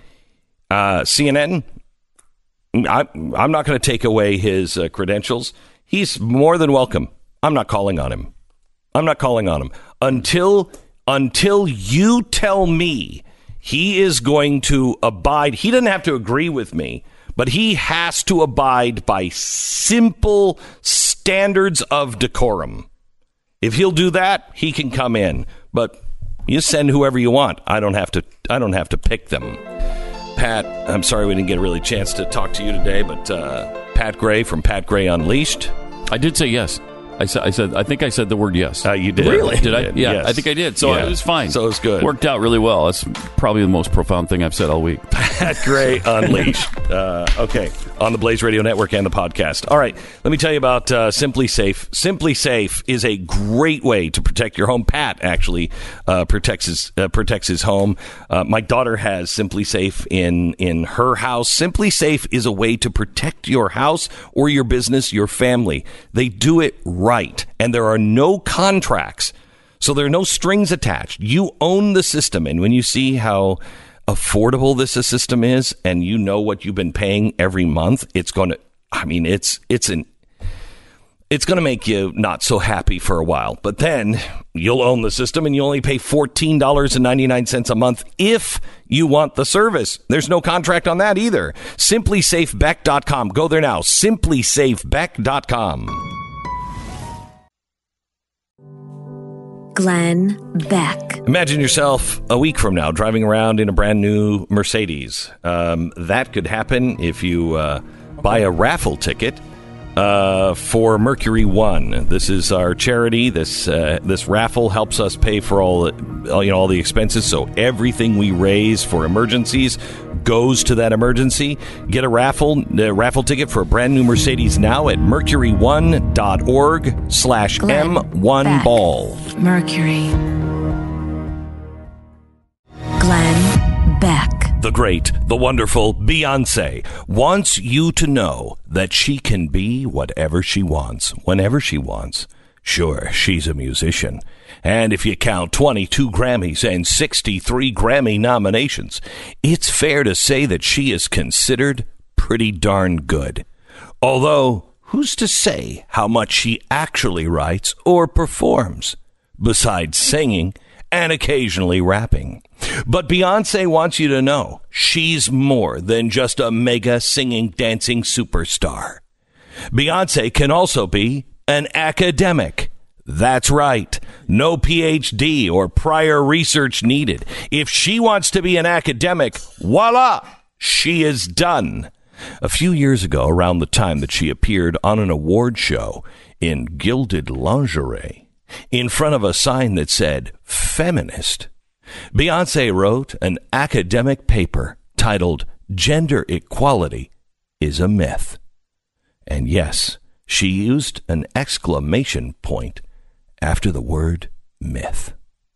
uh, C N N. I, I'm not going to take away his uh, credentials. He's more than welcome. I'm not calling on him. I'm not calling on him until until you tell me he is going to abide. He doesn't have to agree with me, but he has to abide by simple standards of decorum. If he'll do that, he can come in. But you send whoever you want. I don't have to. I don't have to pick them. Pat, I'm sorry we didn't get a really chance to talk to you today, but uh, Pat Gray from Pat Gray Unleashed. I did say yes. I said, I said, I think I said the word yes. Uh, you did. Really? Did I? You did, Yeah, yes. I think I did. So Yeah. it was fine. So it was good. Worked out really well. That's probably the most profound thing I've said all week. Pat Gray Unleashed. Uh, okay, on the Blaze Radio Network and the podcast. All right, let me tell you about uh, Simply Safe. Simply Safe is a great way to protect your home. Pat actually uh, protects his uh, protects his home. Uh, my daughter has Simply Safe in in her house. Simply Safe is a way to protect your house or your business, your family. They do it right, and there are no contracts. So there are no strings attached. You own the system. And when you see how affordable this system is and you know what you've been paying every month, it's going to, I mean, it's, it's an, it's going to make you not so happy for a while, but then you'll own the system and you only pay fourteen dollars and ninety-nine cents a month if you want the service. There's no contract on that either. Simply Safe Beck dot com. Go there now. Simply Safe Beck dot com. Glenn Beck. Imagine yourself a week from now driving around in a brand new Mercedes. Um, that could happen if you uh, buy a raffle ticket uh, for Mercury One. This is our charity. This uh, this raffle helps us pay for all the, all, you know, all the expenses. So everything we raise for emergencies goes to that emergency. Get a raffle a raffle ticket for a brand new Mercedes now at mercury one dot org slash M one ball. Mercury. Glenn Beck. The great, the wonderful Beyonce wants you to know that she can be whatever she wants, whenever she wants. Sure, she's a musician. And if you count twenty-two Grammys and sixty-three Grammy nominations, it's fair to say that she is considered pretty darn good. Although, who's to say how much she actually writes or performs, besides singing and occasionally rapping? But Beyonce wants you to know she's more than just a mega singing, dancing superstar. Beyonce can also be an academic. That's right. No P H D or prior research needed. If she wants to be an academic, voila, she is done. A few years ago, around the time that she appeared on an award show in gilded lingerie, in front of a sign that said feminist, Beyonce wrote an academic paper titled Gender Equality is a Myth. And yes, she used an exclamation point after the word myth.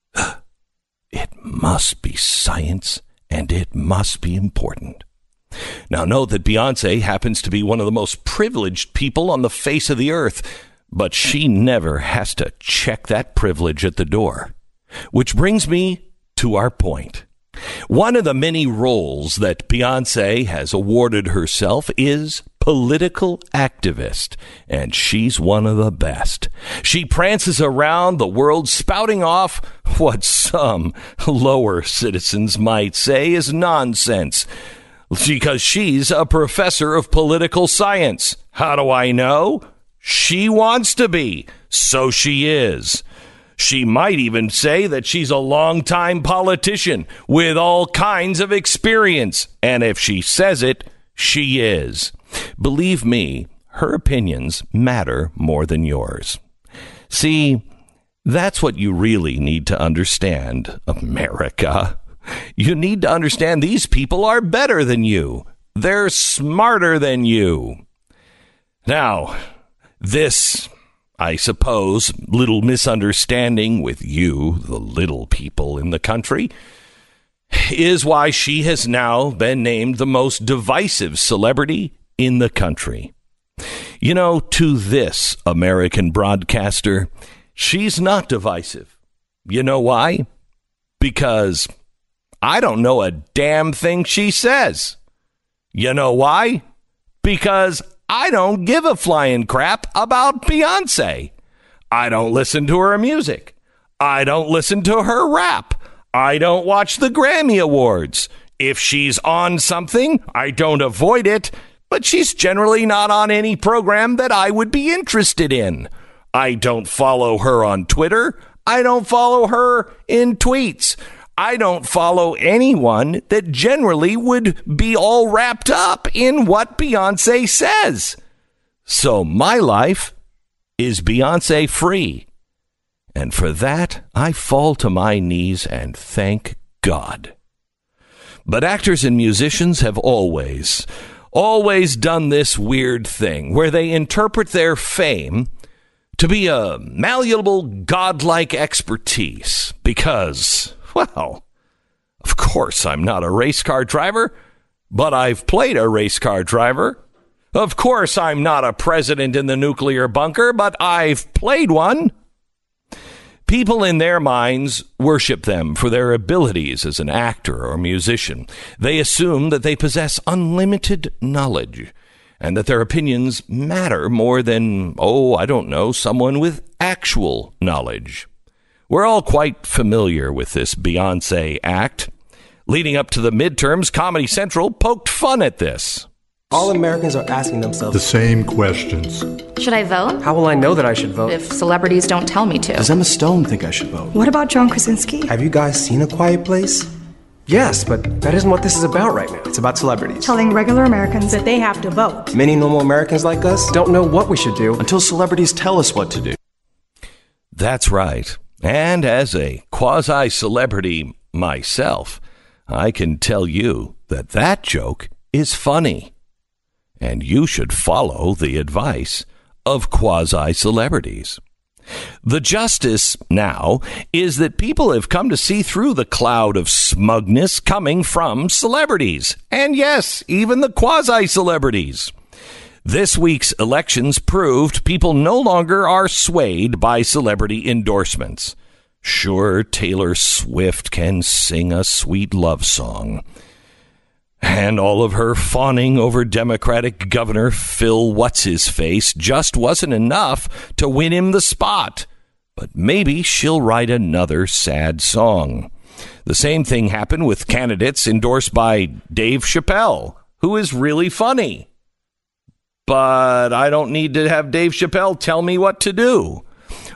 It must be science, and it must be important. Now, note that Beyonce happens to be one of the most privileged people on the face of the earth, but she never has to check that privilege at the door. Which brings me to our point. One of the many roles that Beyonce has awarded herself is political activist, and she's one of the best. She prances around the world spouting off what some lower citizens might say is nonsense, because she's a professor of political science. How do I know? She wants to be, so she is. She might even say that she's a longtime politician with all kinds of experience. And if she says it, she is. Believe me, her opinions matter more than yours. See, that's what you really need to understand, America. You need to understand these people are better than you. They're smarter than you. Now, this, I suppose, little misunderstanding with you, the little people in the country, is why she has now been named the most divisive celebrity in the country. You know, to this American broadcaster, she's not divisive. You know why? Because I don't know a damn thing she says. You know why? Because I don't give a flying crap about Beyonce. I don't listen to her music. I don't listen to her rap. I don't watch the Grammy Awards. If she's on something, I don't avoid it, but she's generally not on any program that I would be interested in. I don't follow her on Twitter. I don't follow her in tweets. I don't follow anyone that generally would be all wrapped up in what Beyonce says. So my life is Beyonce free. And for that, I fall to my knees and thank God. But actors and musicians have always, always done this weird thing where they interpret their fame to be a malleable, godlike expertise because, well, of course I'm not a race car driver, but I've played a race car driver. Of course I'm not a president in the nuclear bunker, but I've played one. People in their minds worship them for their abilities as an actor or musician. They assume that they possess unlimited knowledge and that their opinions matter more than, oh, I don't know, someone with actual knowledge. We're all quite familiar with this Beyonce act. Leading up to the midterms, Comedy Central poked fun at this. All Americans are asking themselves the same questions. Should I vote? How will I know that I should vote? If celebrities don't tell me to. Does Emma Stone think I should vote? What about John Krasinski? Have you guys seen A Quiet Place? Yes, but that isn't what this is about right now. It's about celebrities. Telling regular Americans that they have to vote. Many normal Americans like us don't know what we should do until celebrities tell us what to do. That's right. And as a quasi-celebrity myself, I can tell you that that joke is funny. And you should follow the advice of quasi-celebrities. The justice now is that people have come to see through the cloud of smugness coming from celebrities. And yes, even the quasi-celebrities. This week's elections proved people no longer are swayed by celebrity endorsements. Sure, Taylor Swift can sing a sweet love song. And all of her fawning over Democratic Governor Phil What's-His-Face just wasn't enough to win him the spot. But maybe she'll write another sad song. The same thing happened with candidates endorsed by Dave Chappelle, who is really funny. But I don't need to have Dave Chappelle tell me what to do.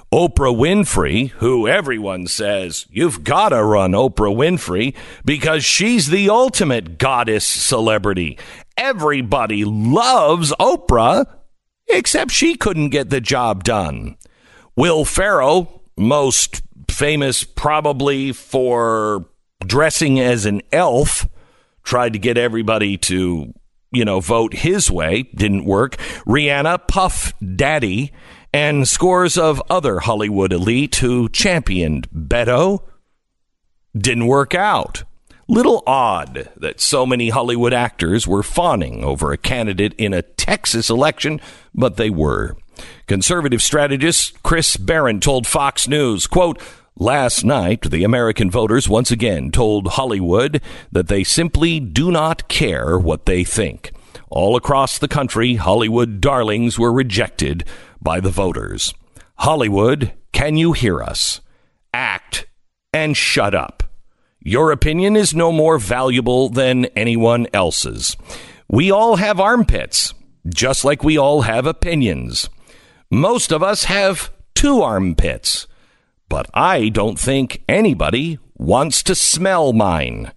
Oprah Winfrey, who everyone says you've got to run Oprah Winfrey because she's the ultimate goddess celebrity. Everybody loves Oprah, except she couldn't get the job done. Will Ferrell, most famous probably for dressing as an elf, tried to get everybody to, you know, vote his way. Didn't work. Rihanna, Puff Daddy, and scores of other Hollywood elite who championed Beto. Didn't work out. Little odd that so many Hollywood actors were fawning over a candidate in a Texas election, but they were. Conservative strategist Chris Barron told Fox News, quote, last night, the American voters once again told Hollywood that they simply do not care what they think. All across the country, Hollywood darlings were rejected by the voters. Hollywood, can you hear us? Act and shut up. Your opinion is no more valuable than anyone else's. We all have armpits, just like we all have opinions. Most of us have two armpits, but I don't think anybody wants to smell mine,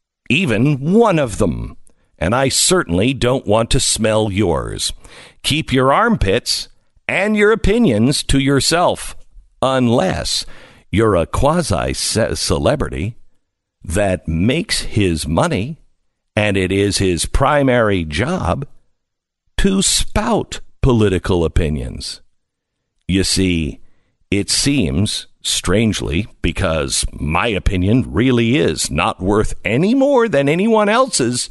even one of them. And I certainly don't want to smell yours. Keep your armpits and your opinions to yourself, unless you're a quasi-celebrity that makes his money, and it is his primary job to spout political opinions. You see, it seems, strangely, because my opinion really is not worth any more than anyone else's,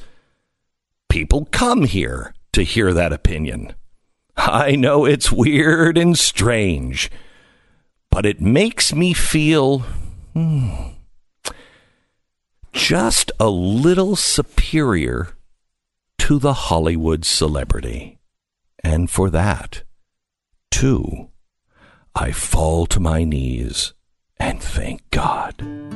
people come here to hear that opinion. I know it's weird and strange, but it makes me feel hmm, just a little superior to the Hollywood celebrity. And for that, too, I fall to my knees and thank God.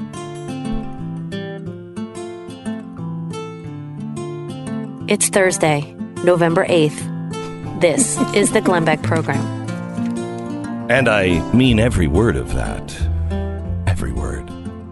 It's Thursday, November eighth. This is the Glenn Beck Program. And I mean every word of that. Every word.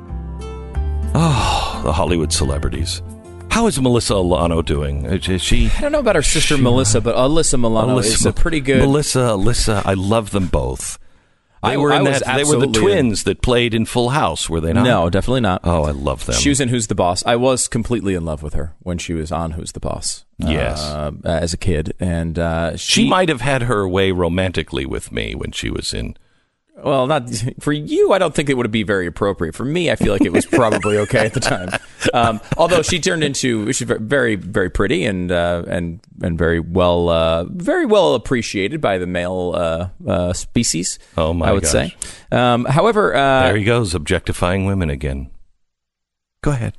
Oh, the Hollywood celebrities. How is Melissa Milano doing? Is she? I don't know about her sister she, Melissa, but Alyssa Milano Alyssa, is a pretty good. Melissa, Alyssa, I love them both. They I, were in I that. They were the twins that played in Full House, were they not? No, definitely not. Oh, I love them. She was in Who's the Boss. I was completely in love with her when she was on Who's the Boss. Yes, uh, as a kid, and uh, she, she might have had her way romantically with me when she was in. Well, not for you. I don't think it would be very appropriate. For me, I feel like it was probably okay at the time. Um, although she turned into she's very, very pretty and uh, and and very well, uh, very well appreciated by the male uh, uh, species. Oh my! I would gosh. say. Um, however, uh, there he goes, objectifying women again. Go ahead.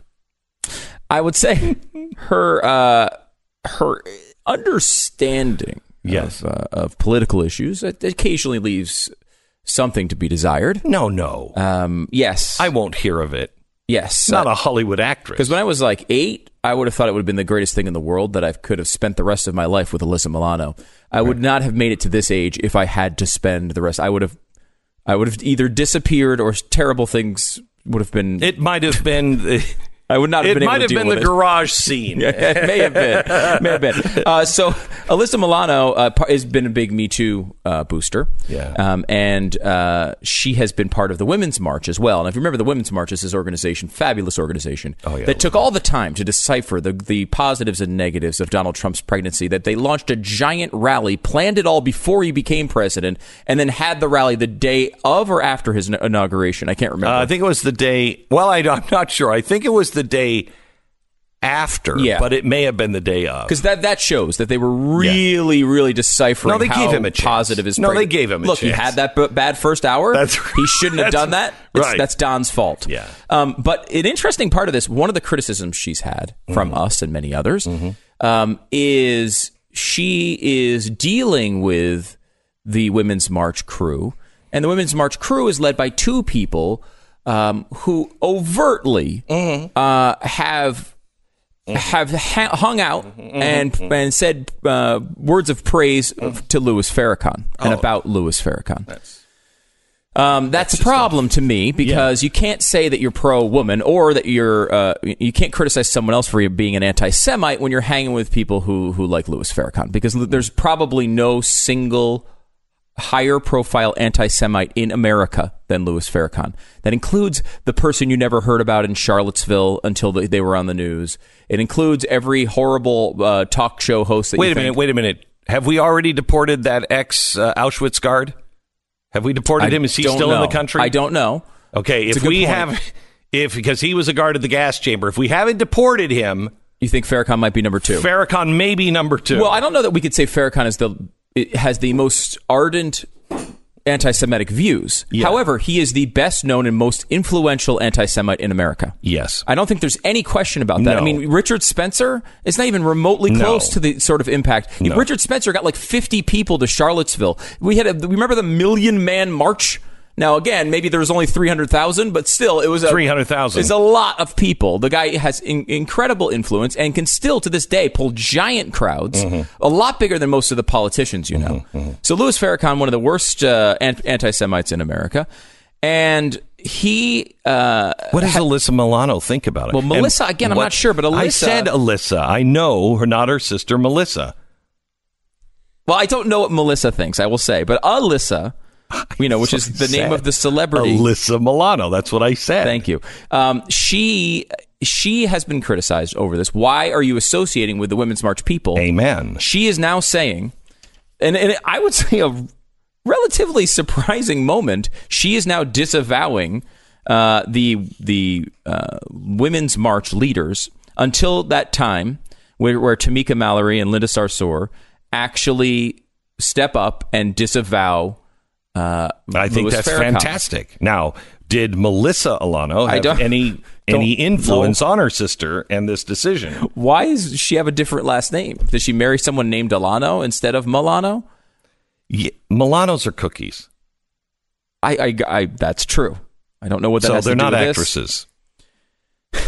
I would say her uh, her understanding yes. of, uh, of political issues occasionally leaves something to be desired. No, no. Um, yes. I won't hear of it. Yes. Not uh, a Hollywood actress. Because when I was like eight, I would have thought it would have been the greatest thing in the world that I could have spent the rest of my life with Alyssa Milano. I right. would not have made it to this age if I had to spend the rest. I would have, I would have either disappeared or terrible things would have been. It might have been. I would not have it been able might to have deal been with the it. garage scene. It may have been. May have been. Uh, so Alyssa Milano uh, has been a big Me Too uh, booster. Yeah. Um, and uh, she has been part of the Women's March as well. And if you remember, the Women's March is this organization, fabulous organization, oh, yeah, that took all the time to decipher the, the positives and negatives of Donald Trump's pregnancy, that they launched a giant rally, planned it all before he became president, and then had the rally the day of or after his inauguration. I can't remember. Uh, I think it was the day. Well, I, I'm not sure. I think it was the day after, yeah. but it may have been the day of. Because that, that shows that they were really, yeah. really deciphering no, they how gave him a chance. positive his No, pregnant. they gave him a Look, chance. he had that b- bad first hour. That's He shouldn't have done that. It's, right. That's Don's fault. Yeah. Um, but an interesting part of this, one of the criticisms she's had from mm-hmm. us and many others, mm-hmm. um, is she is dealing with the Women's March crew. And the Women's March crew is led by two people um, who overtly mm-hmm. uh, have... Mm-hmm. have ha- hung out mm-hmm. and mm-hmm. and said uh, words of praise mm-hmm. to Louis Farrakhan and oh. about Louis Farrakhan. That's... Um, that's a problem to me because yeah. you can't say that you're pro-woman or that you're uh, you can't criticize someone else for being an anti-Semite when you're hanging with people who who like Louis Farrakhan, because there's probably no single higher profile anti-Semite in America than Louis Farrakhan. That includes the person you never heard about in Charlottesville until they were on the news. It includes every horrible uh, talk show host that wait you a think- minute, wait a minute. Have we already deported that ex uh, Auschwitz guard? Have we deported I him? Is he don't still know. in the country? I don't know. Okay, It's if a good we point. have, if because he was a guard at the gas chamber, if we haven't deported him, You think Farrakhan might be number two? Farrakhan may be number two. Well, I don't know that we could say Farrakhan is the it has the most ardent anti-Semitic views. Yeah. However, he is the best known and most influential anti-Semite in America. Yes. I don't think there's any question about that. No. I mean, Richard Spencer is not even remotely No. close to the sort of impact. No. Richard Spencer got like fifty people to Charlottesville. We had a, remember the Million Man March? Now, again, maybe there was only three hundred thousand, but still, it was a, three hundred thousand. It's a lot of people. The guy has in, incredible influence and can still, to this day, pull giant crowds, Mm-hmm. a lot bigger than most of the politicians, you know. Mm-hmm. So Louis Farrakhan, one of the worst uh, ant- anti-Semites in America, and he... Uh, What does Alyssa Milano think about it? Well, Melissa, again, I'm what- not sure, but I Alyssa- said Alyssa. I know her, not her sister, Melissa. Well, I don't know what Melissa thinks, I will say, but Alyssa... You know, which That's is what the I name said. of the celebrity. Alyssa Milano. That's what I said. Thank you. Um, she she has been criticized over this. Why are you associating with the Women's March people? Amen. She is now saying, and, and I would say a relatively surprising moment, she is now disavowing uh, the the uh, Women's March leaders until that time where, where Tamika Mallory and Linda Sarsour actually step up and disavow Uh, I think Louis that's Farrakhan. fantastic. Now, did Melissa Alano I have don't- any don't any influence know. on her sister and this decision? Why does she have a different last name? Does she marry someone named Alano instead of Milano? Yeah, Milanos are cookies, I, I, I that's true. I don't know what that so has they're to do not with actresses. This.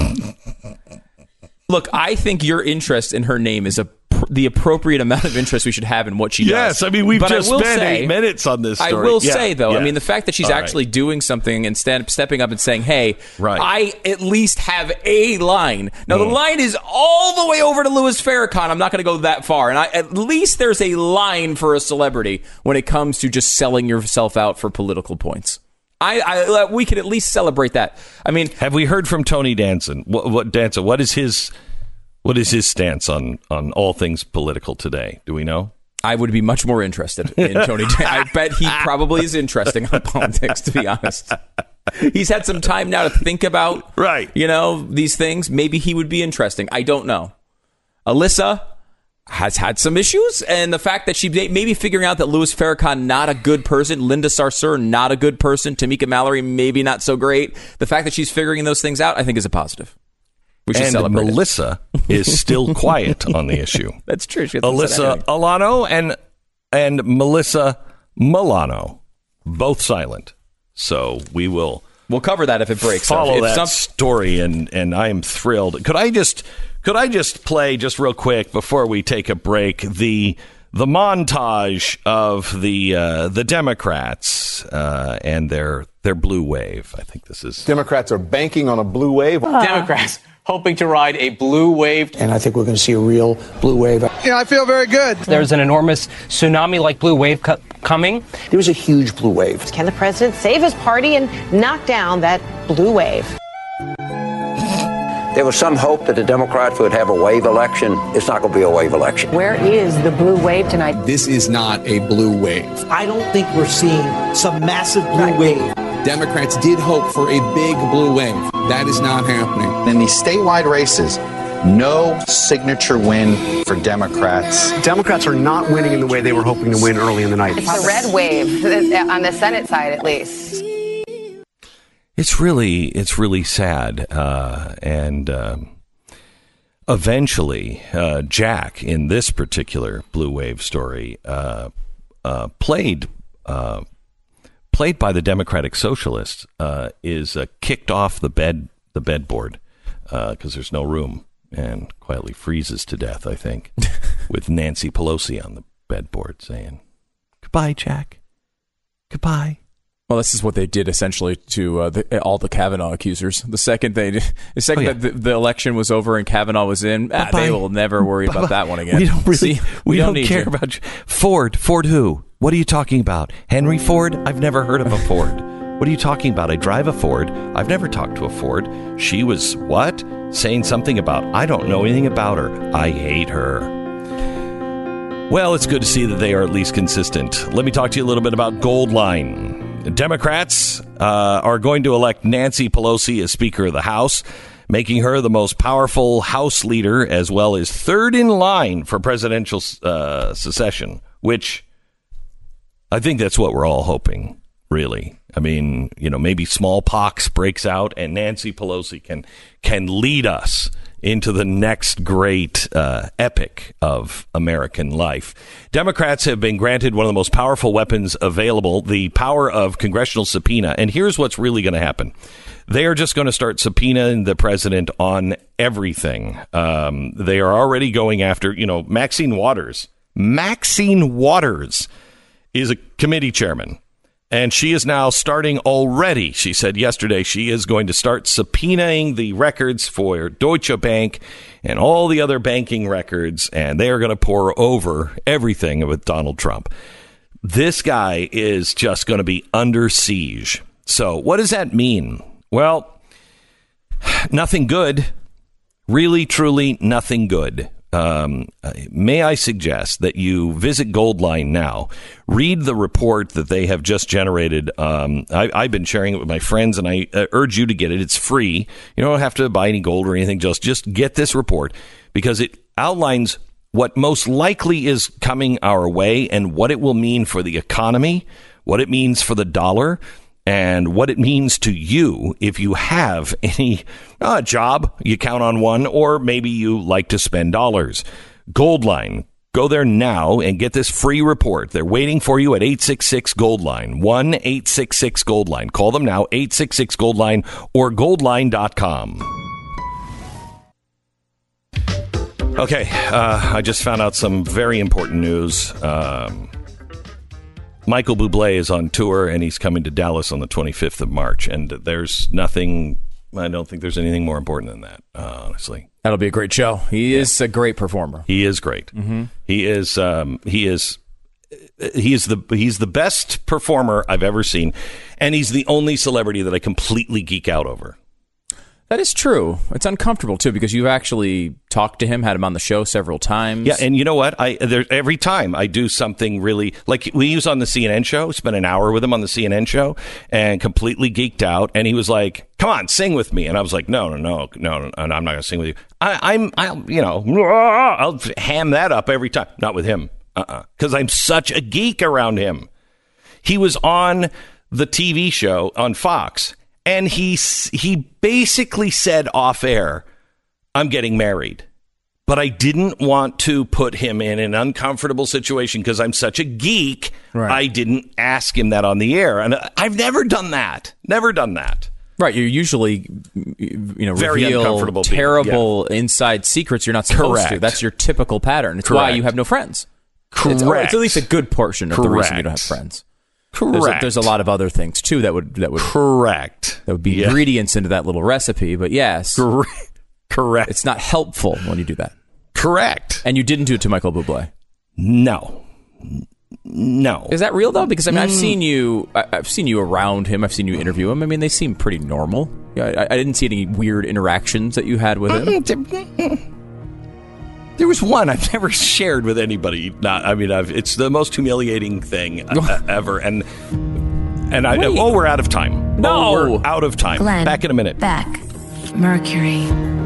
Look, I think your interest in her name is a pr- the appropriate amount of interest we should have in what she does. Yes, I mean we've But I just will spent say- eight minutes on this story. I will Yeah, say, though, yeah. I mean, the fact that she's All right. actually doing something and stand, stepping up and saying, hey, Right. I at least have a line. Now, Mm. the line is all the way over to Louis Farrakhan. I'm not going to go that far. And I, at least there's a line for a celebrity when it comes to just selling yourself out for political points. I, I We can at least celebrate that. I mean, Have we heard from Tony Danson? What, what Danson? What is his what is his stance on on all things political today? Do we know? I would be much more interested in Tony. I bet he probably is interesting on politics, to be honest. He's had some time now to think about, Right. you know, these things. Maybe he would be interesting. I don't know. Alyssa has had some issues, and the fact that she may maybe figuring out that Louis Farrakhan not a good person, Linda Sarsour not a good person, Tamika Mallory maybe not so great. The fact that she's figuring those things out, I think, is a positive. We should And celebrate it. Melissa is still quiet on the issue. That's true. She hasn't said Alyssa anything. Alano and and Melissa Milano, both silent. So we will We'll cover that if it breaks. So follow if that some- story, and and I am thrilled. Could I just could I just play just real quick before we take a break the the montage of the uh, the Democrats uh, and their their blue wave? I think this is Democrats are banking on a blue wave. Democrats hoping to ride a blue wave. And I think we're going to see a real blue wave. You know, I feel very good. There's an enormous tsunami-like blue wave co- coming. There was a huge blue wave. Can the president save his party and knock down that blue wave? There was some hope that the Democrats would have a wave election. It's not going to be a wave election. Where is the blue wave tonight? This is not a blue wave. I don't think we're seeing some massive blue wave. Democrats did hope for a big blue wave. That is not happening. In these statewide races, no signature win for Democrats. Democrats are not winning in the way they were hoping to win early in the night. It's the red wave, on the Senate side at least. It's really, it's really sad, uh, and um, eventually, uh, Jack in this particular blue wave story uh, uh, played uh, played by the Democratic Socialists uh, is uh, kicked off the bed the bedboard because uh, there's no room, and quietly freezes to death. I think with Nancy Pelosi on the bedboard saying, "Goodbye, Jack. Goodbye." Well, this is what they did essentially to uh, the, all the Kavanaugh accusers. The second they, did, the second oh, yeah. that the, the election was over and Kavanaugh was in, ah, they will never worry Bye-bye. about that one again. We don't really, See, we, we don't, don't care you. about you. Ford. Ford who? What are you talking about? Henry Ford? I've never heard of a Ford. What are you talking about? I drive a Ford. I've never talked to a Ford. She was what? Saying something about, I don't know anything about her. I hate her. Well, it's good to see that they are at least consistent. Let me talk to you a little bit about Goldline. Democrats uh, are going to elect Nancy Pelosi as Speaker of the House, making her the most powerful House leader as well as third in line for presidential uh, succession, which I think that's what we're all hoping, really. I mean, you know, maybe smallpox breaks out and Nancy Pelosi can can lead us into the next great uh, epic of American life. Democrats have been granted one of the most powerful weapons available, the power of congressional subpoena. And here's what's really going to happen. They are just going to start subpoenaing the president on everything. Um, they are already going after, you know, Maxine Waters. Maxine Waters is a committee chairman. And she is now starting already, she said yesterday, she is going to start subpoenaing the records for Deutsche Bank and all the other banking records, and they are going to pour over everything with Donald Trump. This guy is just going to be under siege. So what does that mean? Well, nothing good. Really, truly nothing good. Um, may I suggest that you visit Goldline now, read the report that they have just generated. Um, I, I've been sharing it with my friends, and I uh, urge you to get it. It's free. You don't have to buy any gold or anything. Just, just get this report because it outlines what most likely is coming our way and what it will mean for the economy, what it means for the dollar, and what it means to you if you have any uh, job, you count on one, or maybe you like to spend dollars. Goldline. Go there now and get this free report. They're waiting for you at eight six six Goldline, one eight six six Goldline. Call them now, eight six six Goldline or goldline dot com. Okay, uh, I just found out some very important news. Um, Michael Bublé is on tour, and he's coming to Dallas on the twenty-fifth of March. And there's nothing, I don't think there's anything more important than that, uh, honestly. That'll be a great show. He yeah. is a great performer. He is great. Mm-hmm. He is, um, he is, he is the, he's the best performer I've ever seen. And he's the only celebrity that I completely geek out over. That is true. It's uncomfortable, too, because you've actually talked to him, had him on the show several times. Yeah, and you know what? I there, every time I do something really, like we use on the C N N show, spent an hour with him on the C N N show, and completely geeked out, and he was like, come on, sing with me. And I was like, no, no, no, no, no I'm not going to sing with you. I, I'm, I'll, you know, I'll ham that up every time. Not with him, uh-uh, because I'm such a geek around him. He was on the T V show on Fox, and he he basically said off air, I'm getting married. But I didn't want to put him in an uncomfortable situation because I'm such a geek. Right. I didn't ask him that on the air. And I've never done that. Never done that. Right. You usually, you know, Very reveal uncomfortable terrible yeah. inside secrets you're not supposed Correct. to. That's your typical pattern. It's Correct. why you have no friends. Correct. It's, it's at least a good portion of Correct. the reason you don't have friends. Correct. There's a, there's a lot of other things too that would that would correct that would be yeah. ingredients into that little recipe. But yes, correct. Correct. It's not helpful when you do that. Correct. And you didn't do it to Michael Bublé. No. No. Is that real though? Because I mean, mm. I've seen you. I, I've seen you around him. I've seen you interview him. I mean, they seem pretty normal. Yeah, I, I didn't see any weird interactions that you had with him. There was one I've never shared with anybody. Not, I mean, I've, it's the most humiliating thing uh, ever. And and I Wait. oh, we're out of time. No, oh, we're out of time. Glenn, back in a minute. Back. Mercury.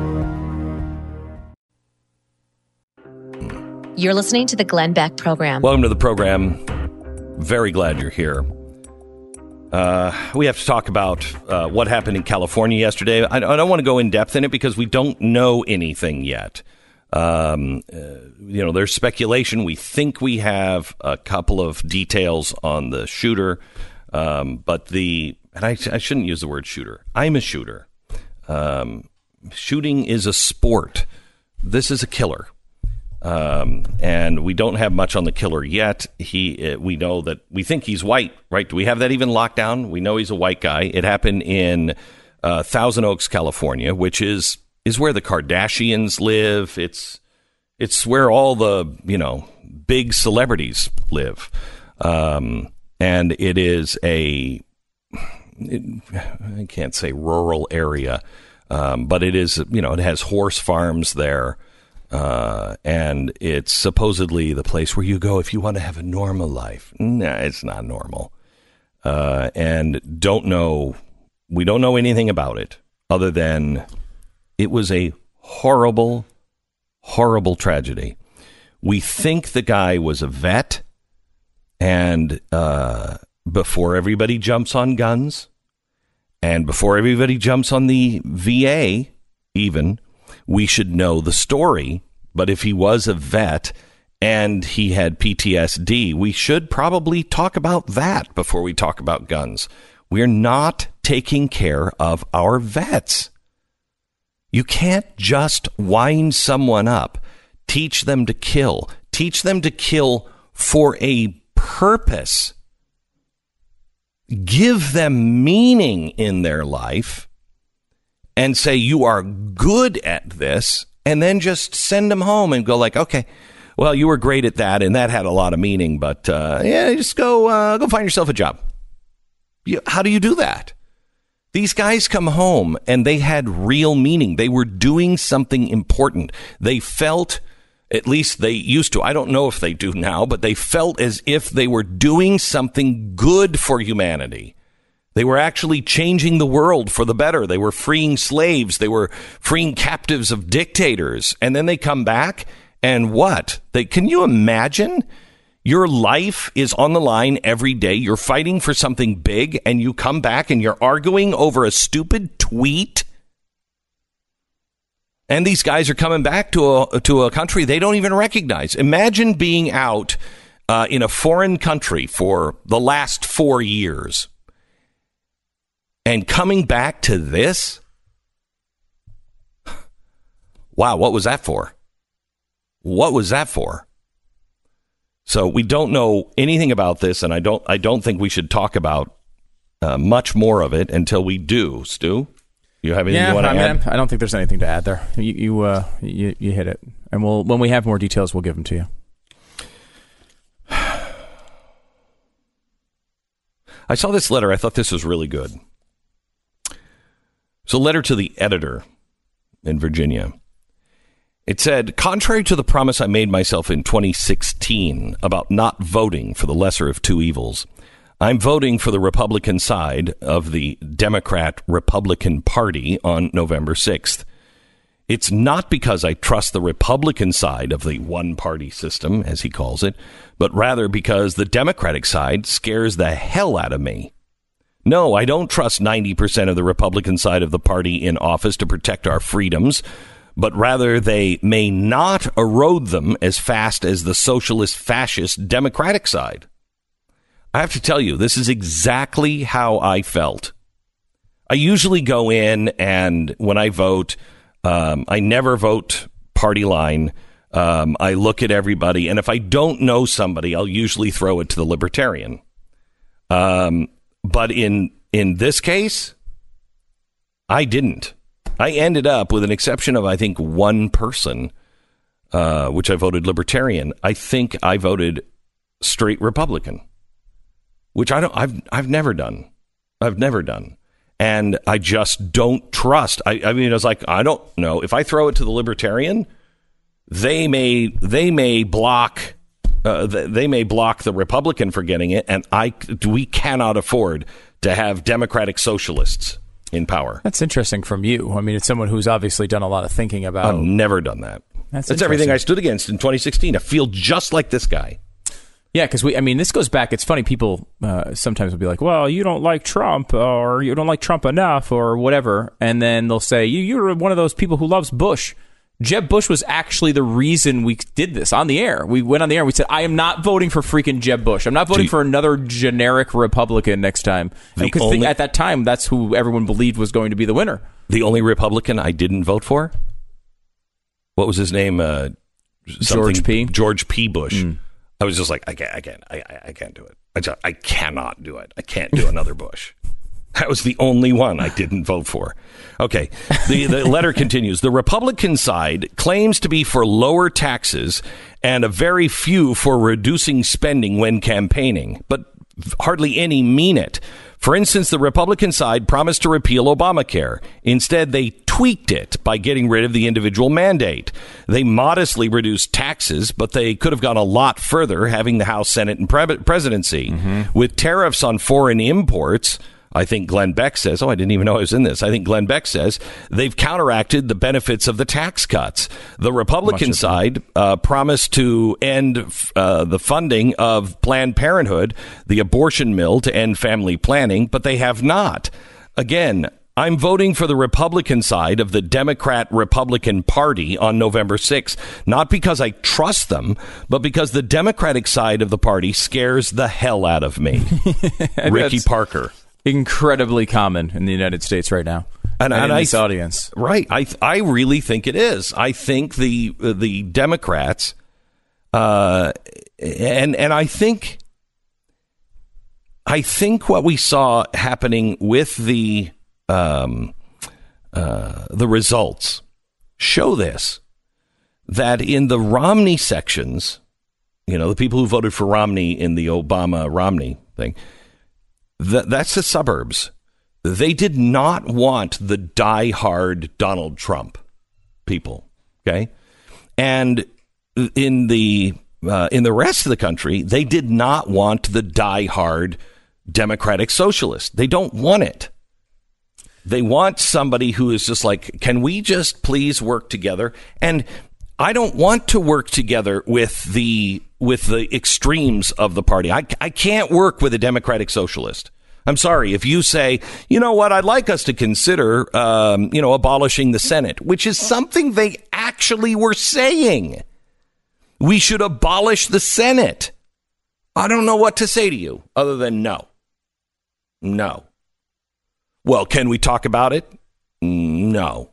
You're listening to the Glenn Beck program. Welcome to the program. Very glad you're here. Uh, we have to talk about uh, what happened in California yesterday. I, I don't want to go in depth in it because we don't know anything yet. Um, uh, you know, there's speculation. We think we have a couple of details on the shooter, um, but the and I, I shouldn't use the word shooter. I'm a shooter. Um, shooting is a sport. This is a killer. Um, and we don't have much on the killer yet. He, uh, we know that we think he's white, right? Do we have that even locked down? We know he's a white guy. It happened in uh, Thousand Oaks, California, which is is where the Kardashians live. It's it's where all the you know big celebrities live, um, and it is a it, I can't say rural area, um, but it is you know it has horse farms there. Uh, and it's supposedly the place where you go if you want to have a normal life. Nah, it's not normal. Uh, and don't know, we don't know anything about it other than it was a horrible, horrible tragedy. We think the guy was a vet, and uh, before everybody jumps on guns, and before everybody jumps on the V A even, we should know the story. But if he was a vet and he had P T S D, we should probably talk about that before we talk about guns. We're not taking care of our vets. You can't just wind someone up, teach them to kill, teach them to kill for a purpose. Give them meaning in their life and say you are good at this, and then just send them home and go like, okay, well, you were great at that, and that had a lot of meaning, but uh, yeah, just go uh, go find yourself a job. You, how do you do that? These guys come home, and they had real meaning. They were doing something important. They felt, at least they used to, I don't know if they do now, but they felt as if they were doing something good for humanity. They were actually changing the world for the better. They were freeing slaves. They were freeing captives of dictators. And then they come back, and what? They, can you imagine? Your life is on the line every day. You're fighting for something big, and you come back and you're arguing over a stupid tweet. And these guys are coming back to a, to a country they don't even recognize. Imagine being out uh, in a foreign country for the last four years. And coming back to this? Wow, what was that for? What was that for? So we don't know anything about this, and I don't I don't think we should talk about uh, much more of it until we do. Stu, you have anything yeah, you want to I mean, add? I don't think there's anything to add there. You you, uh, you you hit it. And we'll when we have more details, we'll give them to you. I saw this letter. I thought this was really good. It's a letter to the editor in Virginia. It said, contrary to the promise I made myself in twenty sixteen about not voting for the lesser of two evils, I'm voting for the Republican side of the Democrat-Republican Party on November sixth. It's not because I trust the Republican side of the one-party system, as he calls it, but rather because the Democratic side scares the hell out of me. No, I don't trust ninety percent of the Republican side of the party in office to protect our freedoms, but rather they may not erode them as fast as the socialist, fascist, Democratic side. I have to tell you, this is exactly how I felt. I usually go in and when I vote, um, I never vote party line. Um, I look at everybody, and if I don't know somebody, I'll usually throw it to the Libertarian. Um, but in in this case, I didn't. I ended up with an exception of, I think, one person, uh, which I voted Libertarian. I think I voted straight Republican, which I don't. I've I've never done. I've never done, and I just don't trust. I, I mean, I was like, I don't know if I throw it to the Libertarian, they may they may block. Uh, they may block the Republican for getting it, and I we cannot afford to have Democratic socialists in power. That's interesting from you. I mean, it's someone who's obviously done a lot of thinking about. I've never done that. That's, That's everything I stood against in twenty sixteen. I feel just like this guy. Yeah, because we. I mean, this goes back. It's funny. People uh, sometimes will be like, "Well, you don't like Trump, or you don't like Trump enough, or whatever," and then they'll say, "You, you're one of those people who loves Bush." Jeb Bush was actually the reason we did this on the air. We went on the air and we said, I am not voting for freaking Jeb Bush. I'm not voting you, for another generic Republican next time. Because only, at that time, that's who everyone believed was going to be the winner. The only Republican I didn't vote for? What was his name? Uh, George P. George P. Bush. Mm. I was just like, I can't, I can't, I, I, I can't do it. I, just, I cannot do it. I can't do another Bush. That was the only one I didn't vote for. Okay. The, the letter continues. The Republican side claims to be for lower taxes and a very few for reducing spending when campaigning, but hardly any mean it. For instance, the Republican side promised to repeal Obamacare. Instead, they tweaked it by getting rid of the individual mandate. They modestly reduced taxes, but they could have gone a lot further, having the House, Senate, and pre- presidency. Mm-hmm. With tariffs on foreign imports, I think Glenn Beck says, oh, I didn't even know I was in this. I think Glenn Beck says they've counteracted the benefits of the tax cuts. The Republican side uh, promised to end uh, the funding of Planned Parenthood, the abortion mill to end family planning, but they have not. Again, I'm voting for the Republican side of the Democrat-Republican Party on November sixth, not because I trust them, but because the Democratic side of the party scares the hell out of me. Ricky Parker. Incredibly common in the United States right now, and, and, and in I, this audience. Right, I I really think it is. I think the the Democrats, uh, and and I think I think what we saw happening with the um, uh, the results show this, that in the Romney sections, you know, the people who voted for Romney in the Obama Romney thing. Th- that's the suburbs. They did not want the diehard Donald Trump people. Okay. And in the uh, in the rest of the country, they did not want the diehard Democratic Socialist. They don't want it. They want somebody who is just like, can we just please work together? And I don't want to work together with the with the extremes of the party. I, I can't work with a Democratic Socialist. I'm sorry. If you say, you know what, I'd like us to consider, um, you know, abolishing the Senate, which is something they actually were saying. We should abolish the Senate. I don't know what to say to you other than no. No. Well, can we talk about it? No.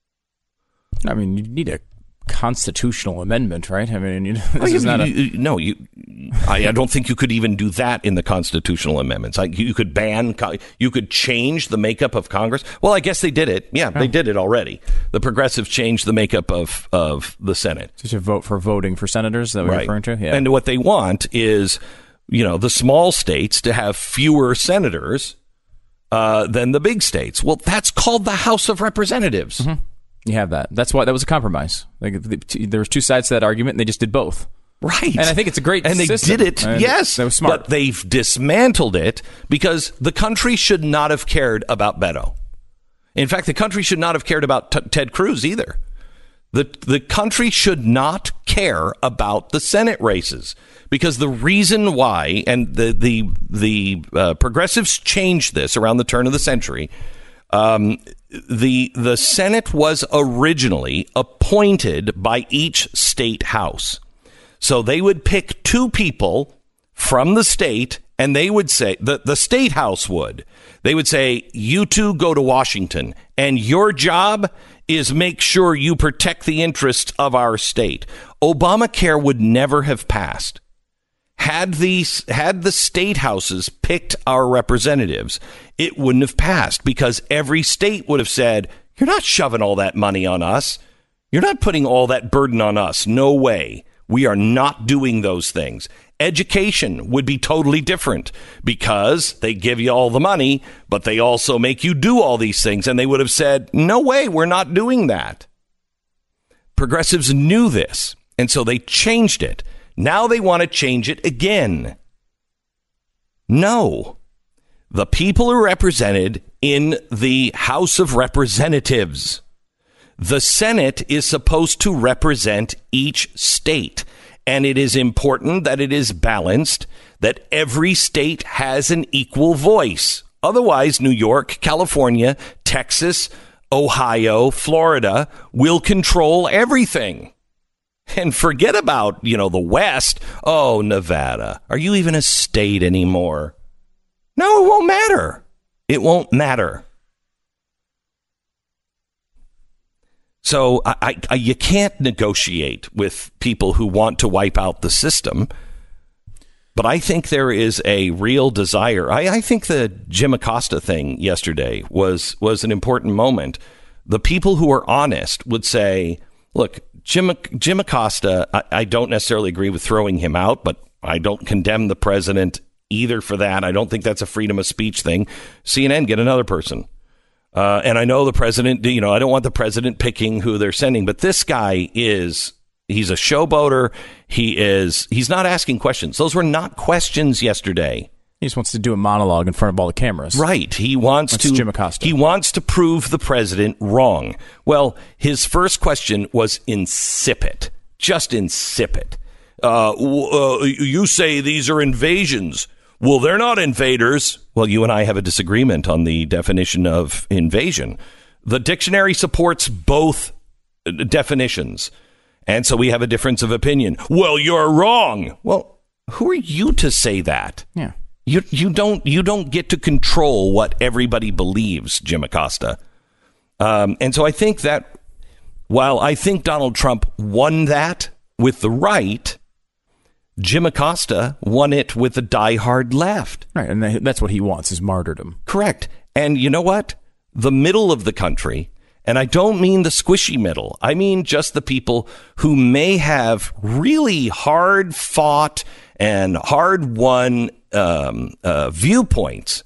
I mean, you need a constitutional amendment, right? I mean, you know, this oh, is you, not a... you, no, you. I, I don't think you could even do that in the constitutional amendments. Like, you could ban, you could change the makeup of Congress. Well, I guess they did it. Yeah, oh. They did it already. The progressives changed the makeup of of the Senate. So to vote for voting for senators, is that what right. you're referring to? Yeah. And what they want is, you know, the small states to have fewer senators uh, than the big states. Well, that's called the House of Representatives. Mm-hmm. You have that. That's why that was a compromise. Like, the, there was two sides to that argument, and they just did both. Right. And I think it's a great and system. they did it, and yes. That was smart. But they've dismantled it because the country should not have cared about Beto. In fact, the country should not have cared about t- Ted Cruz either. The the country should not care about the Senate races, because the reason why, and the the the uh, progressives changed this around the turn of the century. Um, the the Senate was originally appointed by each state house. So they would pick two people from the state, and they would say, the, the state house would, they would say, you two go to Washington, and your job is make sure you protect the interests of our state. Obamacare would never have passed. Had these, had the state houses picked our representatives, it wouldn't have passed, because every state would have said, you're not shoving all that money on us. You're not putting all that burden on us. No way. We are not doing those things. Education would be totally different, because they give you all the money, but they also make you do all these things. And they would have said, no way, we're not doing that. Progressives knew this, and so they changed it. Now they want to change it again. No. The people are represented in the House of Representatives. The Senate is supposed to represent each state, and it is important that it is balanced, that every state has an equal voice. Otherwise, New York, California, Texas, Ohio, Florida will control everything. And forget about, you know, the West. Oh, Nevada. Are you even a state anymore? No, it won't matter. It won't matter. So I, I, you can't negotiate with people who want to wipe out the system. But I think there is a real desire. I, I think the Jim Acosta thing yesterday was was an important moment. The people who are honest would say, look, Jim, Jim Acosta, I, I don't necessarily agree with throwing him out, but I don't condemn the president either for that. I don't think that's a freedom of speech thing. C N N, get another person. Uh, and I know the president, you know, I don't want the president picking who they're sending, but this guy is, he's a showboater. He is, he's not asking questions. Those were not questions yesterday. He just wants to do a monologue in front of all the cameras. Right. He wants That's to, Jim Acosta. He wants to prove the president wrong. Well, his first question was insipid, just insipid. Uh, uh, you say these are invasions. Well, they're not invaders. Well, you and I have a disagreement on the definition of invasion. The dictionary supports both definitions. And so we have a difference of opinion. Well, you're wrong. Well, who are you to say that? Yeah. You you don't you don't get to control what everybody believes, Jim Acosta. Um, and so I think that while I think Donald Trump won that with the right, Jim Acosta won it with the diehard left. Right, and that's what he wants, is martyrdom. Correct. And you know what? The middle of the country, and I don't mean the squishy middle, I mean just the people who may have really hard-fought and hard-won um, uh, viewpoints,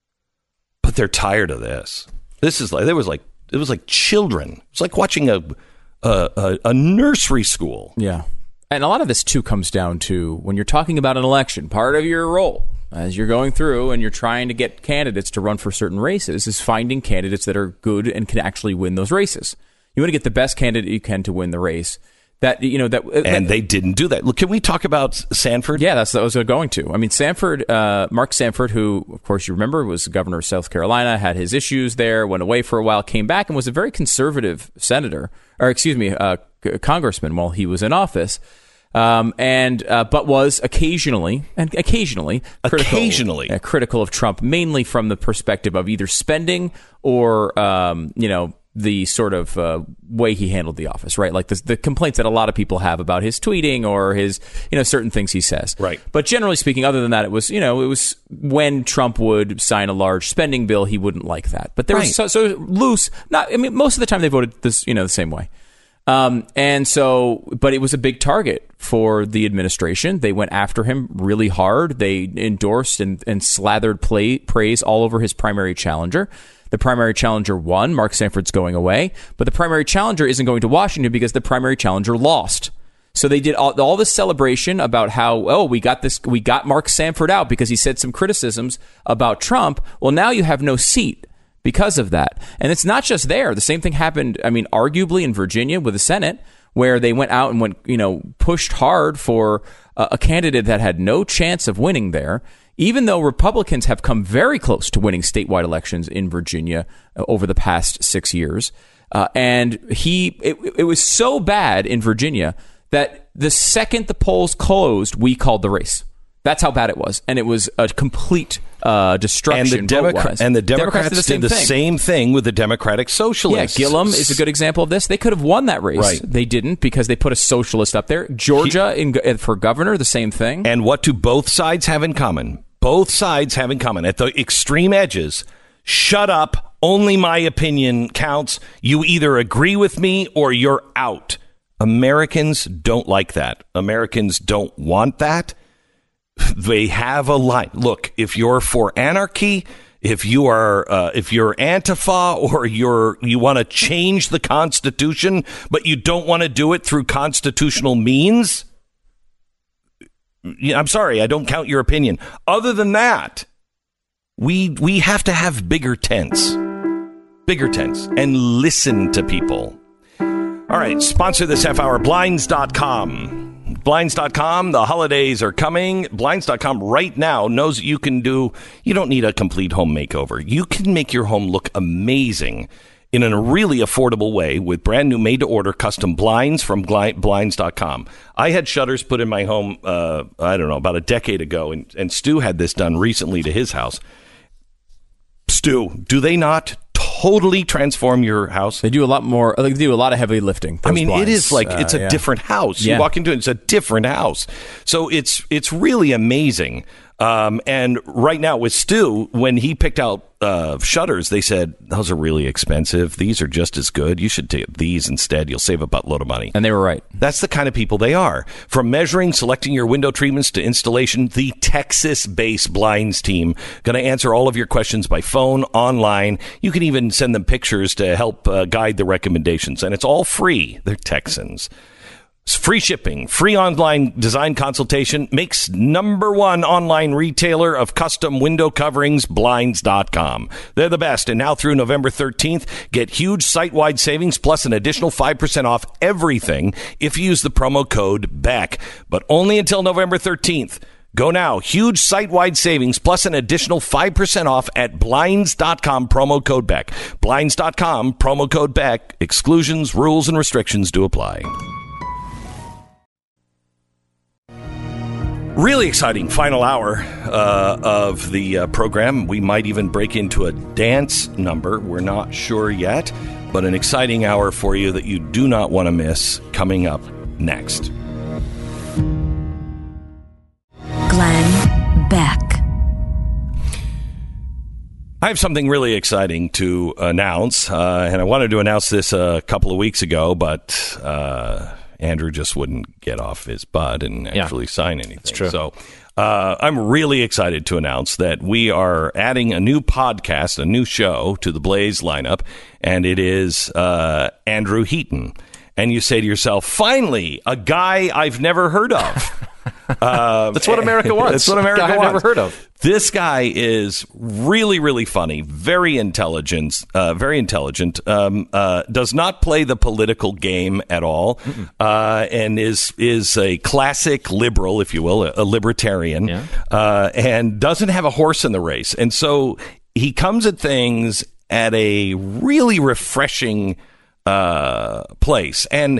but they're tired of this. This is like, there was like, it was like children. It's like watching a, a, a, a nursery school. Yeah. And a lot of this, too, comes down to when you're talking about an election, part of your role as you're going through and you're trying to get candidates to run for certain races is finding candidates that are good and can actually win those races. You want to get the best candidate you can to win the race. That, you know, that, and that, they didn't do that. Look, can we talk about Sanford? Yeah, that's what I was going to. I mean, Sanford, uh, Mark Sanford, who, of course, you remember was the governor of South Carolina, had his issues there, went away for a while, came back and was a very conservative senator, or excuse me, uh, congressman while he was in office. Um, and uh, but was occasionally and occasionally critical, occasionally uh, critical of Trump, mainly from the perspective of either spending or um, you know the sort of uh, way he handled the office, right? Like the, the complaints that a lot of people have about his tweeting or his you know certain things he says, right? But generally speaking, other than that, it was you know it was when Trump would sign a large spending bill, he wouldn't like that. But there right. was so, so loose. Not I mean, most of the time they voted this you know the same way. Um, and so, but it was a big target for the administration. They went after him really hard. They endorsed and, and slathered play, praise all over his primary challenger. The primary challenger won. Mark Sanford's going away, but the primary challenger isn't going to Washington because the primary challenger lost. So they did all, all this celebration about how, oh, we got this, we got Mark Sanford out because he said some criticisms about Trump. Well, now you have no seat because of that. And it's not just there. The same thing happened, I mean, arguably in Virginia with the Senate, where they went out and went, you know, pushed hard for a, a candidate that had no chance of winning there, even though Republicans have come very close to winning statewide elections in Virginia uh, over the past six years. Uh, and he, it, it was so bad in Virginia that the second the polls closed, we called the race. That's how bad it was. And it was a complete uh, destruction. And the, Democra- and the Democrats, Democrats did the, same, did the thing. same thing with the Democratic Socialists. Yeah, Gillum is a good example of this. They could have won that race. Right. They didn't because they put a socialist up there. Georgia, he, in, for governor, the same thing. And what do both sides have in common? Both sides have in common. At the extreme edges, shut up, only my opinion counts. You either agree with me or you're out. Americans don't like that. Americans don't want that. They have a line. Look, if you're for anarchy, if you are, uh, if you're Antifa, or you're you want to change the Constitution, but you don't want to do it through constitutional means, I'm sorry, I don't count your opinion. Other than that, we we have to have bigger tents, bigger tents, and listen to people. All right, sponsor this half hour, Blinds dot com. Blinds dot com, the holidays are coming. Blinds dot com right now knows that you can do, you don't need a complete home makeover. You can make your home look amazing in a really affordable way with brand new made-to-order custom blinds from Blinds dot com. I had shutters put in my home, uh, I don't know, about a decade ago, and, and Stu had this done recently to his house. Stu, do they not totally transform your house. They do a lot more. They do a lot of heavy lifting. I mean, blinds. it is like it's uh, a yeah. different house. Yeah. You walk into it, it's a different house. So it's it's really amazing. Um, and right now with Stu, when he picked out uh, shutters, they said, those are really expensive. These are just as good. You should take these instead. You'll save a buttload of money. And they were right. That's the kind of people they are. From measuring, selecting your window treatments to installation, the Texas-based blinds team going to answer all of your questions by phone, online. You can even send them pictures to help uh, guide the recommendations. And it's all free. They're Texans. It's free shipping, free online design consultation, makes number one online retailer of custom window coverings, blinds dot com. They're the best. And now through November thirteenth, get huge site-wide savings plus an additional five percent off everything if you use the promo code B E C. But only until November thirteenth. Go now. Huge site-wide savings plus an additional five percent off at blinds dot com, promo code B E C. blinds dot com, promo code B E C. Exclusions, rules, and restrictions do apply. Really exciting final hour uh, of the uh, program. We might even break into a dance number. We're not sure yet, but an exciting hour for you that you do not want to miss coming up next. Glenn Beck. I have something really exciting to announce, uh, and I wanted to announce this a couple of weeks ago, but uh, Andrew just wouldn't get off his butt and actually yeah, sign anything. That's true. So uh, I'm really excited to announce that we are adding a new podcast, a new show to the Blaze lineup, and it is uh, Andrew Heaton. And you say to yourself, finally, a guy I've never heard of. Uh, that's what America wants. That's what America guy wants. I've never heard of. This guy is really, really funny, very intelligent, uh, very intelligent. Um, uh, does not play the political game at all, uh, and is is a classic liberal, if you will, a, a libertarian, yeah. uh, and doesn't have a horse in the race. And so he comes at things at a really refreshing uh, place. And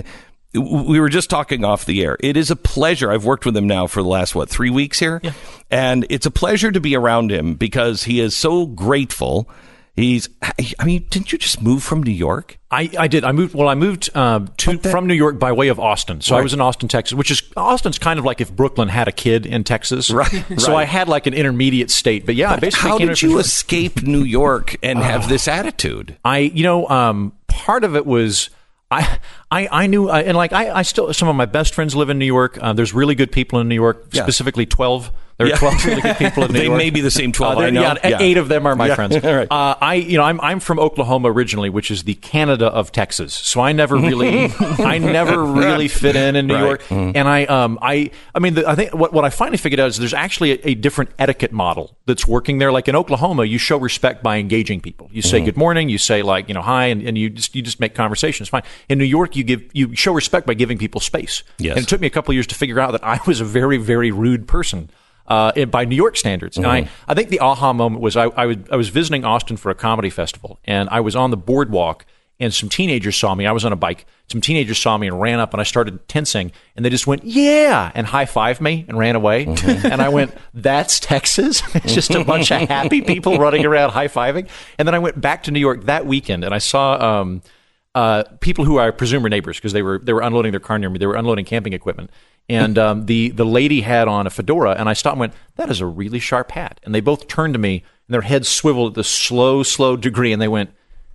we were just talking off the air. It is a pleasure. I've worked with him now for the last, what, three weeks here? Yeah. And it's a pleasure to be around him because he is so grateful. He's, I mean, didn't you just move from New York? I, I did. I moved, well, I moved uh, to that, from New York by way of Austin. So right. I was in Austin, Texas, which is, Austin's kind of like if Brooklyn had a kid in Texas. Right. So right. I had like an intermediate state. But yeah, but basically. How did you escape New York and have uh, this attitude? I, you know, um, part of it was, I, I, I knew, uh, and like I, I still, some of my best friends live in New York. Uh, there's really good people in New York, yeah. specifically twelve. There are yeah. twelve really good people in New they York. They may be the same twelve. Uh, I know. Yeah, yeah, eight of them are my yeah. friends. right. uh, I, you know, I'm I'm from Oklahoma originally, which is the Canada of Texas. So I never really, I never really fit in in New right. York. Mm-hmm. And I, um, I, I mean, the, I think what what I finally figured out is there's actually a, a different etiquette model that's working there. Like in Oklahoma, you show respect by engaging people. You say mm-hmm. good morning, you say like you know hi, and, and you just you just make conversations. Fine. In New York, you give you show respect by giving people space. Yes. And it took me a couple of years to figure out that I was a very very rude person. Uh, by New York standards. And mm-hmm. I, I think the aha moment was I, I, was, I was visiting Austin for a comedy festival, and I was on the boardwalk, and some teenagers saw me. I was on a bike. Some teenagers saw me and ran up, and I started tensing, and they just went, yeah, and high-fived me and ran away. Mm-hmm. And I went, that's Texas? It's just a bunch of happy people running around high-fiving. And then I went back to New York that weekend, and I saw um, uh, people who I presume were neighbors because they were, they were unloading their car near me. They were unloading camping equipment. And um, the, the lady had on a fedora, and I stopped and went, that is a really sharp hat. And they both turned to me, and their heads swiveled at this slow, slow degree, and they went,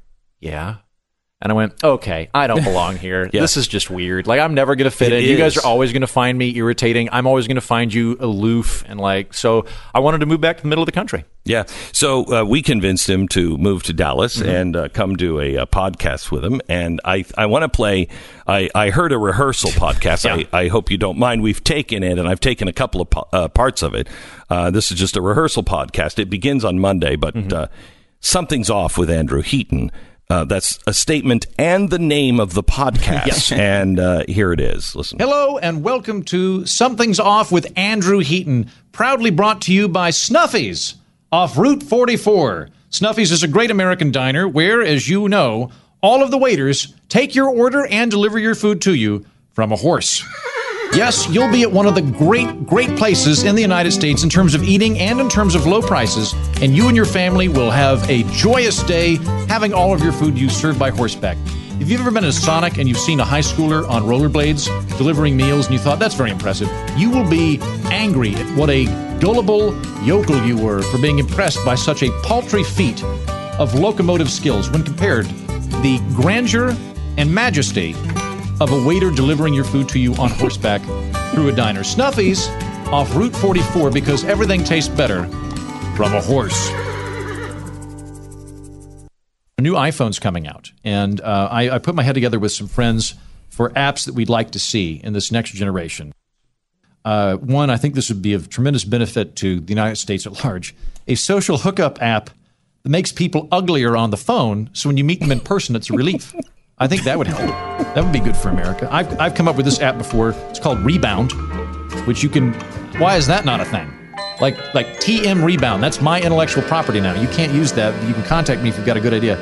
yeah. And I went, okay, I don't belong here. yeah. This is just weird. Like, I'm never going to fit it in. Is. You guys are always going to find me irritating. I'm always going to find you aloof. And like, so I wanted to move back to the middle of the country. Yeah. So uh, we convinced him to move to Dallas mm-hmm. and uh, come do a, a podcast with him. And I, I want to play, I, I heard a rehearsal podcast. yeah. I, I hope you don't mind. We've taken it, and I've taken a couple of po- uh, parts of it. Uh, this is just a rehearsal podcast. It begins on Monday, but mm-hmm. uh, something's off with Andrew Heaton. Uh, that's a statement and the name of the podcast. yes. And uh, here it is. Listen. Hello and welcome to Something's Off with Andrew Heaton, proudly brought to you by Snuffy's off Route forty-four. Snuffy's is a great American diner where, as you know, all of the waiters take your order and deliver your food to you from a horse. Yes, you'll be at one of the great, great places in the United States in terms of eating and in terms of low prices, and you and your family will have a joyous day having all of your food you served by horseback. If you've ever been to Sonic and you've seen a high schooler on rollerblades delivering meals and you thought, that's very impressive, you will be angry at what a gullible yokel you were for being impressed by such a paltry feat of locomotive skills when compared to the grandeur and majesty of a waiter delivering your food to you on horseback through a diner. Snuffy's off Route forty-four, because everything tastes better from a horse. A new iPhone's coming out, and uh, I, I put my head together with some friends for apps that we'd like to see in this next generation. Uh, one, I think this would be of tremendous benefit to the United States at large. A social hookup app that makes people uglier on the phone, so when you meet them in person, it's a relief. I think that would help. That would be good for America. I've, I've come up with this app before. It's called Rebound, which you can... Why is that not a thing? Like like T M Rebound. That's my intellectual property now. You can't use that. You can contact me if you've got a good idea.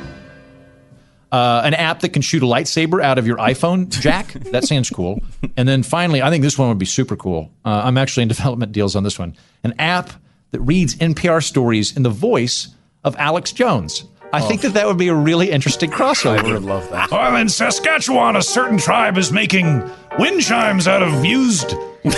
Uh, an app that can shoot a lightsaber out of your iPhone jack. That sounds cool. And then finally, I think this one would be super cool. Uh, I'm actually in development deals on this one. An app that reads N P R stories in the voice of Alex Jones. I oh. think that that would be a really interesting crossover. I would love that. Oh, in Saskatchewan, a certain tribe is making wind chimes out of used...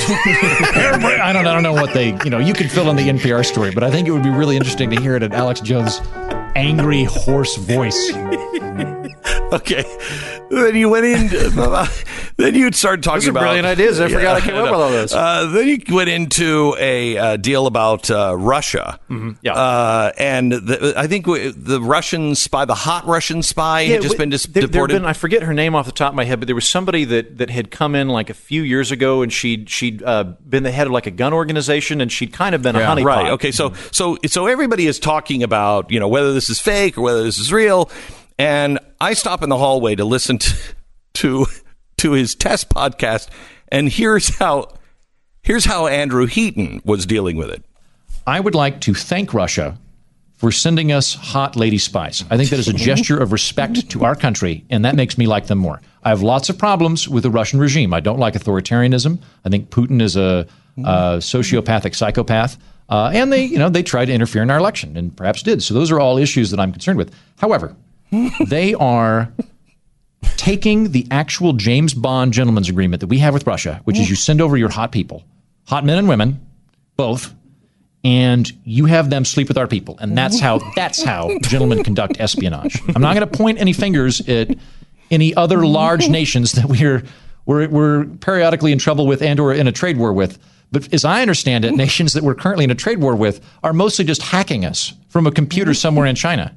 I don't, I don't know what they... You know, you could fill in the N P R story, but I think it would be really interesting to hear it in Alex Jones' angry, hoarse voice. Okay. Then you went in... Then you started talking Those are about... brilliant ideas. I yeah, forgot I came I up with all those. Uh, then you went into a uh, deal about uh, Russia. Mm-hmm. Yeah. Uh, and the, I think the Russian spy, the hot Russian spy, yeah, had just w- been dis- there, deported. There been, I forget her name off the top of my head, but there was somebody that, that had come in like a few years ago, and she'd she'd uh, been the head of like a gun organization, and she'd kind of been yeah. a honeypot. Right. Okay. So so so everybody is talking about, you know, whether this is fake or whether this is real, and I stop in the hallway to listen to to, to his test podcast, and here's how here's how Andrew Heaton was dealing with it. I would like to thank Russia for sending us hot lady spies. I think that is a gesture of respect to our country, and that makes me like them more. I have lots of problems with the Russian regime. I don't like authoritarianism. I think Putin is a, a sociopathic psychopath, uh, and they, you know, they tried to interfere in our election, and perhaps did. So those are all issues that I'm concerned with. However, they are taking the actual James Bond gentleman's agreement that we have with Russia, which is you send over your hot people, hot men and women, both, and you have them sleep with our people. And that's how that's how gentlemen conduct espionage. I'm not going to point any fingers at any other large nations that we're, we're, we're periodically in trouble with and or in a trade war with. But as I understand it, nations that we're currently in a trade war with are mostly just hacking us from a computer somewhere in China.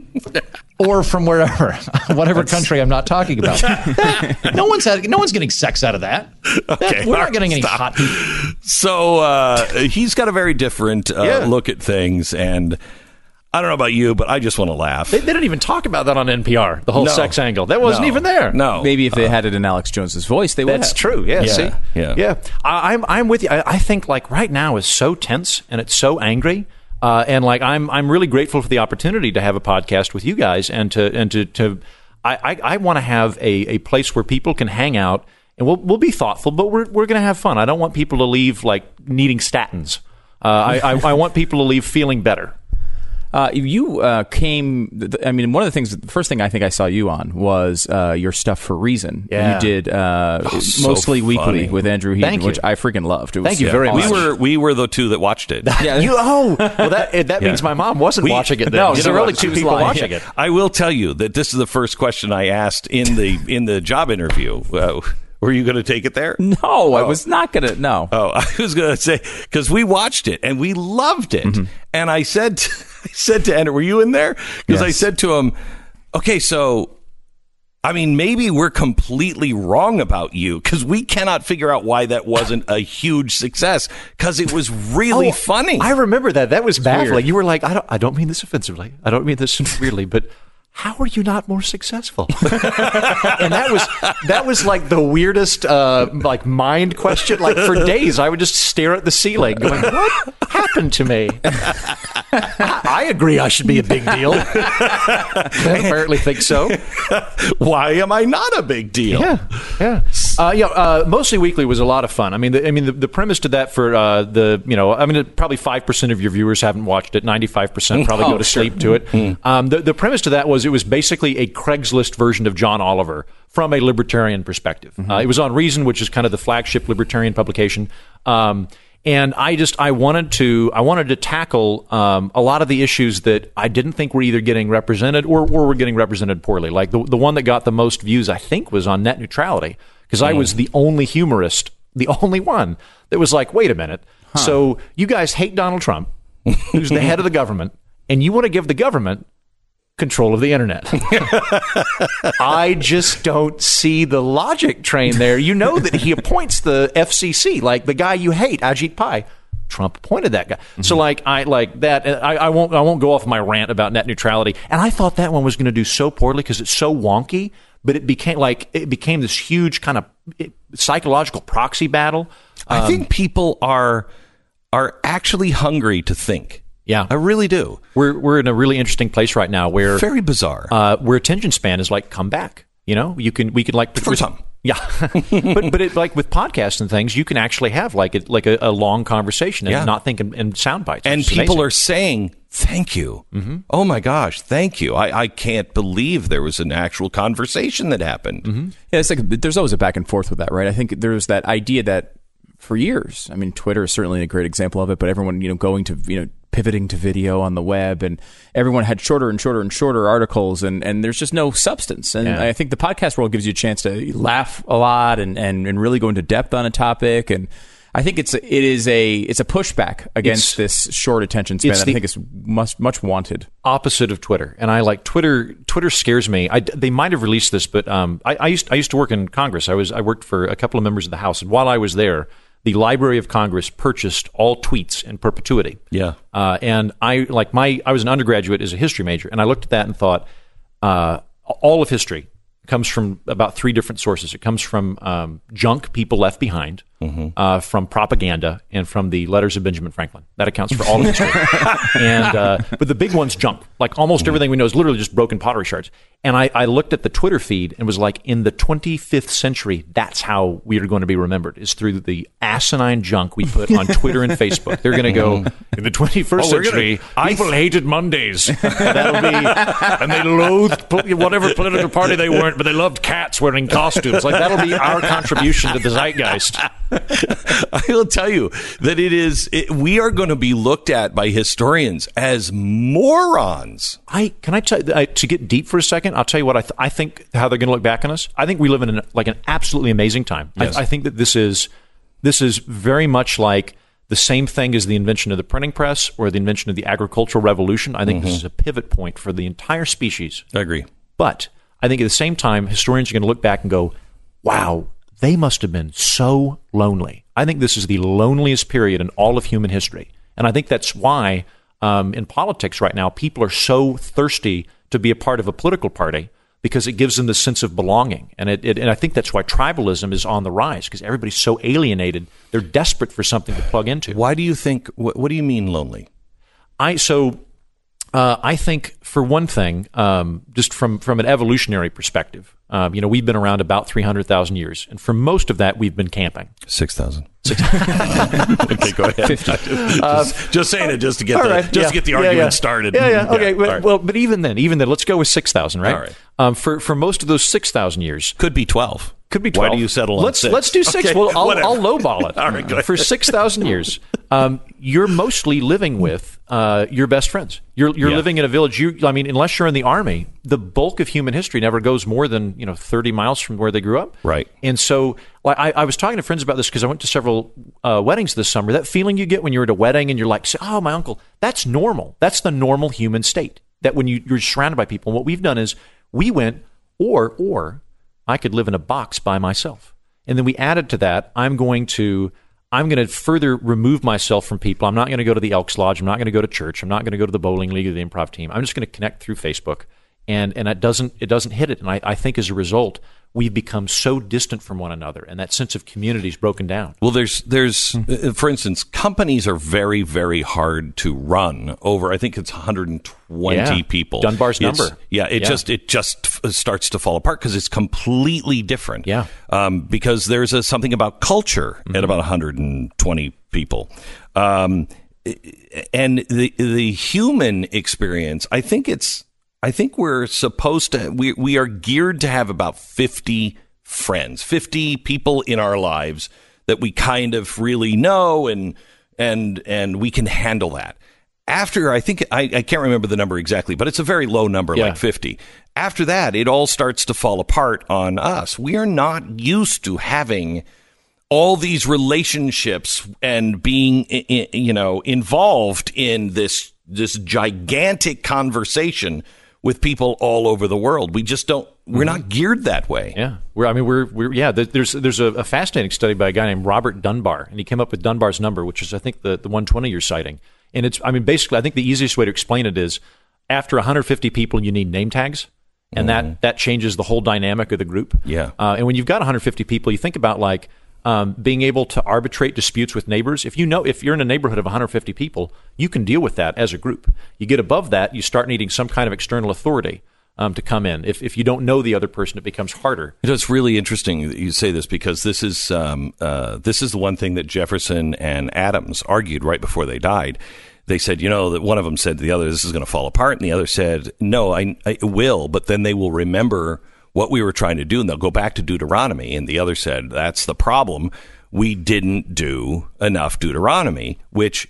Or from wherever, whatever That's... country I'm not talking about. That, no one's had, no one's getting sex out of that. Okay, that we're not getting any stop. hot people. So uh, he's got a very different uh, yeah. look at things, and I don't know about you, but I just want to laugh. They, they didn't even talk about that on N P R. The whole no. sex angle that wasn't no. even there. No, maybe if they uh, had it in Alex Jones's voice, they would. That's have. true. Yeah. yeah. See. Yeah. Yeah. I, I'm I'm with you. I, I think like right now is so tense and it's so angry. Uh, and like I'm, I'm really grateful for the opportunity to have a podcast with you guys, and to and to, to I, I, I want to have a, a place where people can hang out, and we'll we'll be thoughtful, but we're we're going to have fun. I don't want people to leave like needing statins. Uh, I, I I want people to leave feeling better. Uh, you uh, came. I mean, one of the things, the first thing I think I saw you on was uh, your stuff for Reason. Yeah. You did uh, oh, so mostly funny. weekly with Andrew Heaton, Thank you. which I freaking loved. It was, Thank you uh, very awesome. much. We were we were the two that watched it. Yeah. you, oh, well that that yeah. means my mom wasn't we, watching it. Then. No, there were only two people lying. watching yeah. it. I will tell you that this is the first question I asked in the in the job interview. Uh, Were you going to take it there? No, oh. I was not going to. No. Oh, I was going to say, because we watched it and we loved it. Mm-hmm. And I said, to, I said to Andrew, were you in there? Because yes. I said to him, okay, so, I mean, maybe we're completely wrong about you, because we cannot figure out why that wasn't a huge success, because it was really oh, funny. I remember that. That was it's baffling. weird. You were like, I don't, I don't mean this offensively. I don't mean this weirdly, but how are you not more successful? And that was that was like the weirdest uh, like mind question. Like for days, I would just stare at the ceiling, going, "What happened to me?" I, I agree, I should be a big deal. I apparently think so. Why am I not a big deal? Yeah, yeah, uh, yeah. Uh, Mostly Weekly was a lot of fun. I mean, the, I mean, the, the premise to that for uh, the you know, I mean, probably five percent of your viewers haven't watched it. Ninety-five percent probably oh, go to sure. sleep to it. Mm-hmm. Um, the the premise to that was it was basically a Craigslist version of John Oliver from a libertarian perspective. Mm-hmm. Uh, it was on Reason, which is kind of the flagship libertarian publication. Um, And I just I wanted to I wanted to tackle um, a lot of the issues that I didn't think were either getting represented or, or were getting represented poorly. Like the the one that got the most views, I think, was on net neutrality, because mm. I was the only humorist, the only one that was like, wait a minute. Huh. So you guys hate Donald Trump, who's the head of the government, and you want to give the government control of the internet. I just don't see the logic train there. You know that he appoints the F C C, like the guy you hate, Ajit Pai. Trump appointed that guy. Mm-hmm. So like I like that. I, I won't I won't go off my rant about net neutrality. And I thought that one was going to do so poorly because it's so wonky. But it became like it became this huge kind of psychological proxy battle. Um, I think people are are actually hungry to think. Yeah, I really do. We're we're in a really interesting place right now where very bizarre. Uh, where attention span is like come back. You know, you can we could like for some. Yeah, but but it, like with podcasts and things, you can actually have like a, like a, a long conversation and yeah. not think in, in sound bites. And people amazing. are saying thank you. Mm-hmm. Oh my gosh, thank you. I, I can't believe there was an actual conversation that happened. Mm-hmm. Yeah, it's like there's always a back and forth with that, right? I think there's that idea that for years, I mean, Twitter is certainly a great example of it, but everyone, you know, going to, you know, pivoting to video on the web, and everyone had shorter and shorter and shorter articles, and, and there's just no substance. And yeah. I think the podcast world gives you a chance to laugh a lot and, and, and really go into depth on a topic. And I think it's it is a it's a pushback against it's, this short attention span that I think is much much wanted. Opposite of Twitter, and I like Twitter. Twitter scares me. I, they might have released this, but um, I, I used I used to work in Congress. I was I worked for a couple of members of the House, and while I was there, the Library of Congress purchased all tweets in perpetuity. Yeah, uh, and I like my I was an undergraduate as a history major, and I looked at that and thought, uh, all of history comes from about three different sources. It comes from um, junk people left behind, mm-hmm. uh, from propaganda, and from the letters of Benjamin Franklin. That accounts for all of history. and uh, but the big one's junk. Like almost mm-hmm. everything we know is literally just broken pottery shards. And I, I looked at the Twitter feed and was like, in the twenty-fifth century, that's how we are going to be remembered, is through the asinine junk we put on Twitter and Facebook. They're going to go, in the twenty-first oh, century, gonna, people th- hated Mondays. That'll be, and they loathed whatever political party they weren't, but they loved cats wearing costumes. Like that'll be our contribution to the zeitgeist. I will tell you that it is. It, we are going to be looked at by historians as morons. I can I tell I, to get deep for a second. I'll tell you what I th- I think how they're going to look back on us. I think we live in an, like an absolutely amazing time. Yes. I, I think that this is this is very much like the same thing as the invention of the printing press or the invention of the agricultural revolution. I think mm-hmm. this is a pivot point for the entire species. I agree. But I think at the same time, historians are going to look back and go, "Wow, they must have been so lonely." I think this is the loneliest period in all of human history. And I think that's why um, in politics right now, people are so thirsty to be a part of a political party, because it gives them the sense of belonging. And it, it and I think that's why tribalism is on the rise, because everybody's so alienated. They're desperate for something to plug into. Why do you think, what, what do you mean lonely? I So uh, I think, for one thing, um, just from, from an evolutionary perspective, Um, you know, we've been around about three hundred thousand years, and for most of that, we've been camping. six thousand. Six Okay, go ahead. fifty. Just, uh, just saying it just to get the, right, just yeah, to get the yeah, argument yeah. started. Yeah, yeah. Okay, yeah, well, right. well, but even then, even then, let's go with six thousand, right? All right. Um, for for most of those six thousand years, could be twelve. Could be twelve. Why do you settle on let's, six? Let's do six. Okay, well, I'll, whatever. I'll lowball it. All right, go ahead. For six thousand years, um, you're mostly living with uh, your best friends. You're you're Yeah. living in a village. You, I mean, unless you're in the army, the bulk of human history never goes more than you know thirty miles from where they grew up. Right. And so, like, I, I was talking to friends about this because I went to several uh, weddings this summer. That feeling you get when you're at a wedding and you're like, "Oh, my uncle," that's normal. That's the normal human state. That when you, you're surrounded by people. And what we've done is we went, or or I could live in a box by myself. And then we added to that, I'm going to I'm going to further remove myself from people. I'm not going to go to the Elks Lodge. I'm not going to go to church. I'm not going to go to the bowling league or the improv team. I'm just going to connect through Facebook. and and it doesn't it doesn't hit it. And I, I think as a result, we've become so distant from one another, and that sense of community is broken down. Well, there's, there's, Mm-hmm. uh, for instance, companies are very, very hard to run over. I think it's one hundred twenty Yeah. people. Dunbar's It's- number. Yeah, it Yeah. just, it just f- starts to fall apart because it's completely different. Yeah. Um, because there's a, something about culture Mm-hmm. at about one hundred twenty people. Um, and the the human experience, I think it's. I think we're supposed to, we, we are geared to have about fifty friends, fifty people in our lives that we kind of really know and, and, and we can handle that. After, I think, I, I can't remember the number exactly, but it's a very low number, Yeah. like fifty. After that, it all starts to fall apart on us. We are not used to having all these relationships and being, i- i- you know, involved in this, this gigantic conversation with people all over the world. We just don't, we're not geared that way. Yeah. We're, I mean, we're, we're yeah, there- there's there's a, a fascinating study by a guy named Robert Dunbar, and he came up with Dunbar's number, which is, I think, the, the one twenty you're citing. And it's, I mean, basically, I think the easiest way to explain it is after one hundred fifty people, you need name tags. And that, that changes the whole dynamic of the group. Yeah. Uh, and when you've got one hundred fifty people, you think about like um, being able to arbitrate disputes with neighbors. If you know, if you're in a neighborhood of one hundred fifty people, you can deal with that as a group. You get above that, you start needing some kind of external authority um, to come in. If if you don't know the other person, it becomes harder. You know, it's really interesting that you say this because this is um, uh, this is the one thing that Jefferson and Adams argued right before they died. They said, you know, that one of them said to the other, this is going to fall apart. And the other said, no, I, I will. But then they will remember what we were trying to do and they'll go back to Deuteronomy. And the other said, that's the problem. We didn't do enough Deuteronomy, which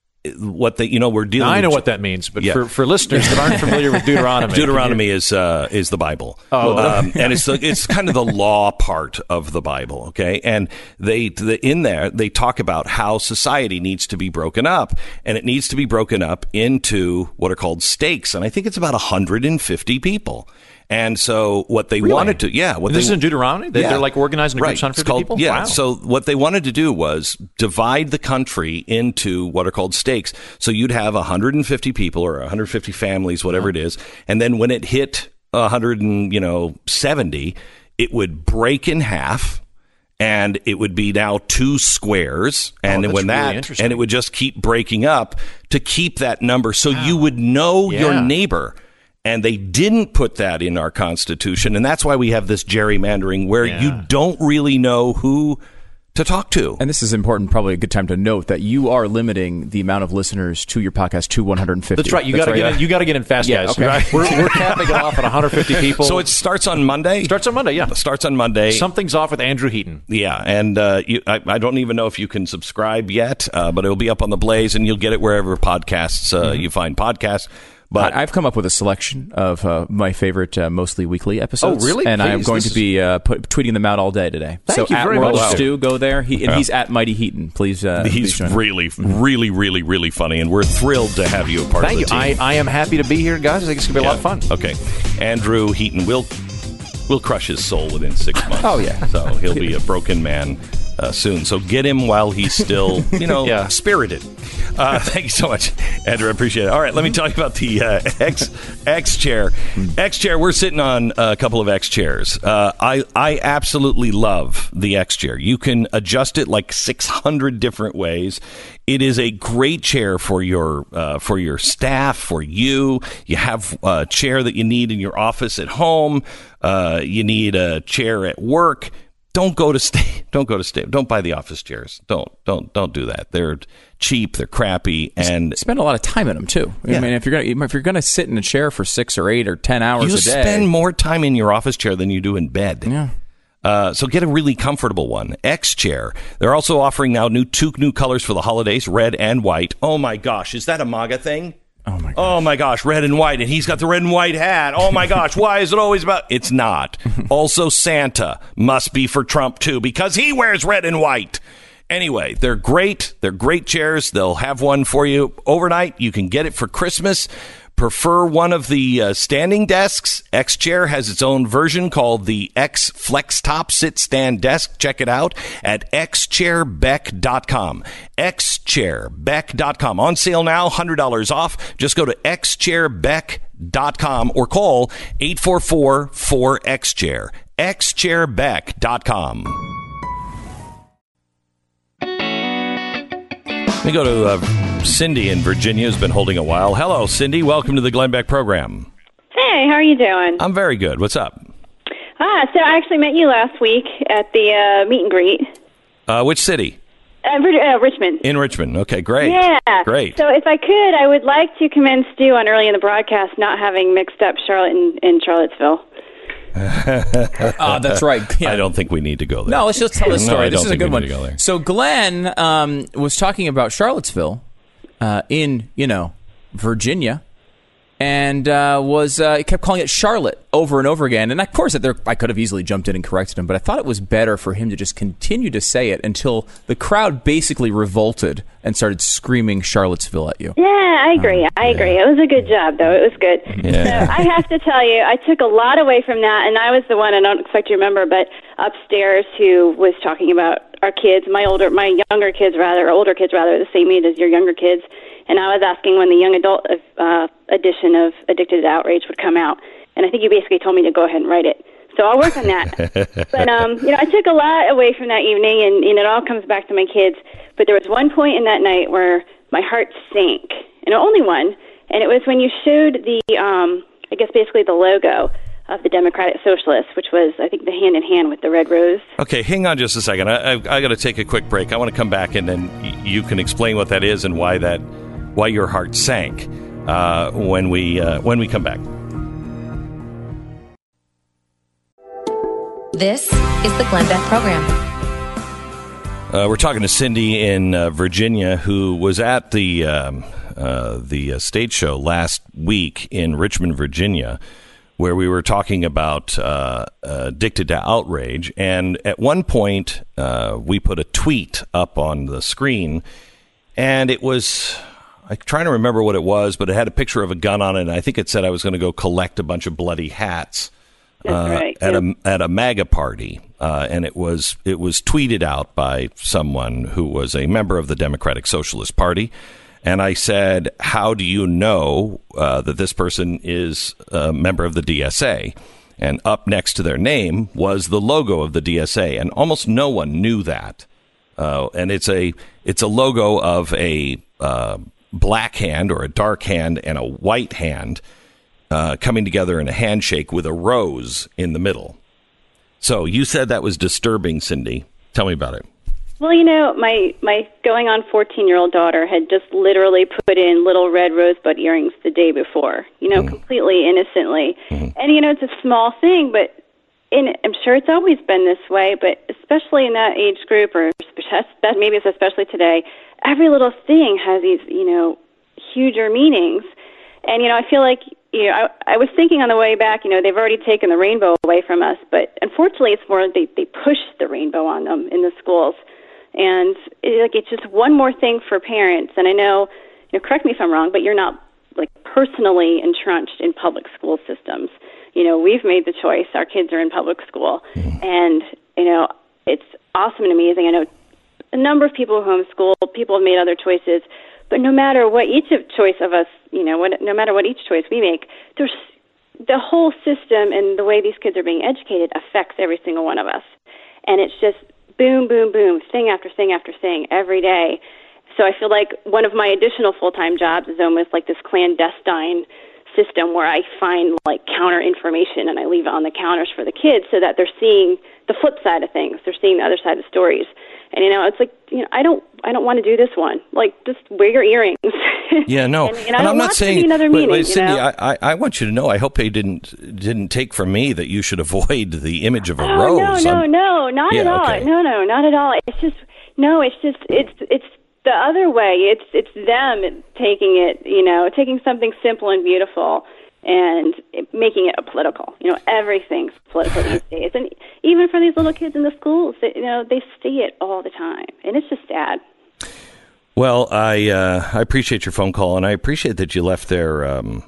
what they, you know, we're dealing Now, I know with, what that means, but Yeah. for, for listeners that aren't familiar with Deuteronomy. Deuteronomy is uh, is the Bible, Oh. um, and it's the, it's kind of the law part of the Bible. Okay, and they the, in there they talk about how society needs to be broken up, and it needs to be broken up into what are called stakes, and I think it's about one hundred fifty people. And so what they Really? wanted to, yeah, what And this they, is in Deuteronomy? They- they're like organizing right. groups of one hundred fifty It's called- people? Yeah. Wow. So what they wanted to do was divide the country into what are called stakes. So you'd have one hundred fifty people or one hundred fifty families, whatever it is, and then when it hit one hundred and you know seventy, it would break in half. And it would be now two squares, and that's when really that, interesting. and it would just keep breaking up to keep that number, so you would know Yeah. your neighbor. And they didn't put that in our Constitution, and that's why we have this gerrymandering where Yeah. you don't really know who to talk to. And this is important, probably a good time to note that you are limiting the amount of listeners to your podcast to one hundred fifty. That's right. You got to right. get in. You got to get in fast, Yeah, guys. okay. Right? We're, we're capping it off at one hundred fifty people. So it starts on Monday? Starts on Monday, yeah. It starts on Monday. Something's off with Andrew Heaton. Yeah, and uh, you, I, I don't even know if you can subscribe yet, uh, but it'll be up on the Blaze, and you'll get it wherever podcasts uh, Mm-hmm. you find podcasts. But I- I've come up with a selection of uh, my favorite uh, mostly weekly episodes. Oh, really? And I'm Please, going this to is- be uh, put, tweeting them out all day today. Thank so you at very World much. Stu, go there. He, and Yeah. he's at Mighty Heaton. Please. Uh, please he's join him. really, really, really, really funny, and we're thrilled to have you a part Thank of you. the team. I, I am happy to be here, guys. I think it's going to be a lot of fun. Okay, Andrew Heaton will will crush his soul within six months. Oh, yeah. So he'll be a broken man uh, soon. So get him while he's still, you know, Yeah. spirited. Uh, thank you so much, Andrew. I appreciate it. All right, let me tell you about the uh, X X chair. X chair. We're sitting on a couple of X chairs. Uh, I I absolutely love the X chair. You can adjust it like six hundred different ways. It is a great chair for your uh, for your staff, for you. You have a chair that you need in your office at home. Uh, you need a chair at work. Don't go to stay. Don't go to stay. Don't buy the office chairs. Don't don't don't do that. They're cheap. They're crappy, and Spend a lot of time in them too. Yeah. I mean, if you're gonna if you're gonna sit in a chair for six or eight or ten hours you a day, spend more time in your office chair than you do in bed. Yeah. Uh, so get a really comfortable one. X chair. They're also offering now new two new colors for the holidays, red and white. Oh my gosh, is that a MAGA thing? Oh my gosh. Oh my gosh, red and white, and he's got the red and white hat. Oh my gosh, why is it always about? It's not. Also, Santa must be for Trump too because he wears red and white. Anyway, they're great. They're great chairs. They'll have one for you overnight. You can get it for Christmas. Prefer one of the uh, standing desks? X-Chair has its own version called the X Flex Top Sit Stand Desk. Check it out at x chair beck dot com. x chair beck dot com. On sale now, one hundred dollars off. Just go to x chair beck dot com or call eight four four, four X chair. x chair beck dot com. Let me go to uh, Cindy in Virginia, who's been holding a while. Hello, Cindy. Welcome to the Glenn Beck program. Hey, how are you doing? I'm very good. What's up? Ah, so I actually met you last week at the uh, meet and greet. Uh, which city? Uh, uh, Richmond. In Richmond. Okay, great. Yeah. Great. So if I could, I would like to commend Stu on early in the broadcast not having mixed up Charlotte and, and Charlottesville. uh, that's right. Yeah. I don't think we need to go there. No, let's just tell the story. No, this is a good one. Go there. So Glenn um, was talking about Charlottesville uh, in, you know, Virginia, and uh, was uh, kept calling it Charlotte over and over again. And of course, there, I could have easily jumped in and corrected him, but I thought it was better for him to just continue to say it until the crowd basically revolted and started screaming Charlottesville at you. Yeah, I agree. I agree. It was a good job, though. It was good. Yeah. So I have to tell you, I took a lot away from that, and I was the one, I don't expect you to remember, but upstairs who was talking about our kids, my older, my younger kids rather, or older kids rather, the same age as your younger kids. And I was asking when the young adult uh, edition of Addicted to Outrage would come out. And I think you basically told me to go ahead and write it. So I'll work on that. But, um, you know, I took a lot away from that evening, and, and it all comes back to my kids. But there was one point in that night where my heart sank, and only one. And it was when you showed the, um, I guess basically the logo of the Democratic Socialists, which was, I think, the hand in hand with the red rose. Okay, hang on just a second. I, I, I got to take a quick break. I want to come back, and then y- you can explain what that is and why that, why your heart sank uh, when we uh, when we come back. This is the Glenn Beck program. Uh, we're talking to Cindy in uh, Virginia, who was at the um, uh, the uh, stage show last week in Richmond, Virginia, where we were talking about uh, uh, Addicted to Outrage. And at one point, uh, we put a tweet up on the screen, and it was, I'm trying to remember what it was, but it had a picture of a gun on it, and I think it said I was going to go collect a bunch of bloody hats uh, right, at yeah. a at a MAGA party. Uh, and it was it was tweeted out by someone who was a member of the Democratic Socialist Party. And I said, how do you know uh, that this person is a member of the D S A? And up next to their name was the logo of the D S A. And almost no one knew that. Uh, and it's a it's a logo of a uh, black hand or a dark hand and a white hand uh, coming together in a handshake with a rose in the middle. So you said that was disturbing, Cindy. Tell me about it. Well, you know, my, my going on fourteen-year-old daughter had just literally put in little red rosebud earrings the day before, you know, mm. completely innocently. Mm-hmm. And, you know, it's a small thing, but in, I'm sure it's always been this way, but especially in that age group, or maybe it's especially today, every little thing has these, you know, huger meanings. And, you know, I feel like, you know, I, I was thinking on the way back, you know, they've already taken the rainbow away from us, but unfortunately it's more they, they push the rainbow on them in the schools. And it, like it's just one more thing for parents. And I know, you know, correct me if I'm wrong, but you're not like personally entrenched in public school systems. You know, we've made the choice. Our kids are in public school, and you know, it's awesome and amazing. I know a number of people who homeschool. People have made other choices, but no matter what each of choice of us, you know, what, no matter what each choice we make, there's the whole system and the way these kids are being educated affects every single one of us, and it's just boom, boom, boom, thing after thing after thing every day. So I feel like one of my additional full-time jobs is almost like this clandestine system where I find like counter information and I leave it on the counters for the kids so that they're seeing the flip side of things. They're seeing the other side of stories. And, you know, it's like, you know, I don't I don't want to do this one. Like, just wear your earrings. Yeah, no. and, and, and I don't I'm not want saying, to be another wait, meaning, wait, Cindy, you know? I, I want you to know, I hope they didn't didn't take from me that you should avoid the image of a oh, rose. No, no, I'm, no, not yeah, at all. okay. No, no, not at all. It's just, no, it's just, it's, it's the other way. It's, it's them taking it, you know, taking something simple and beautiful and making it a political. You know, everything's political these days. And even for these little kids in the schools, they, you know, they see it all the time. And it's just sad. Well, I uh, I appreciate your phone call, and I appreciate that you left their um,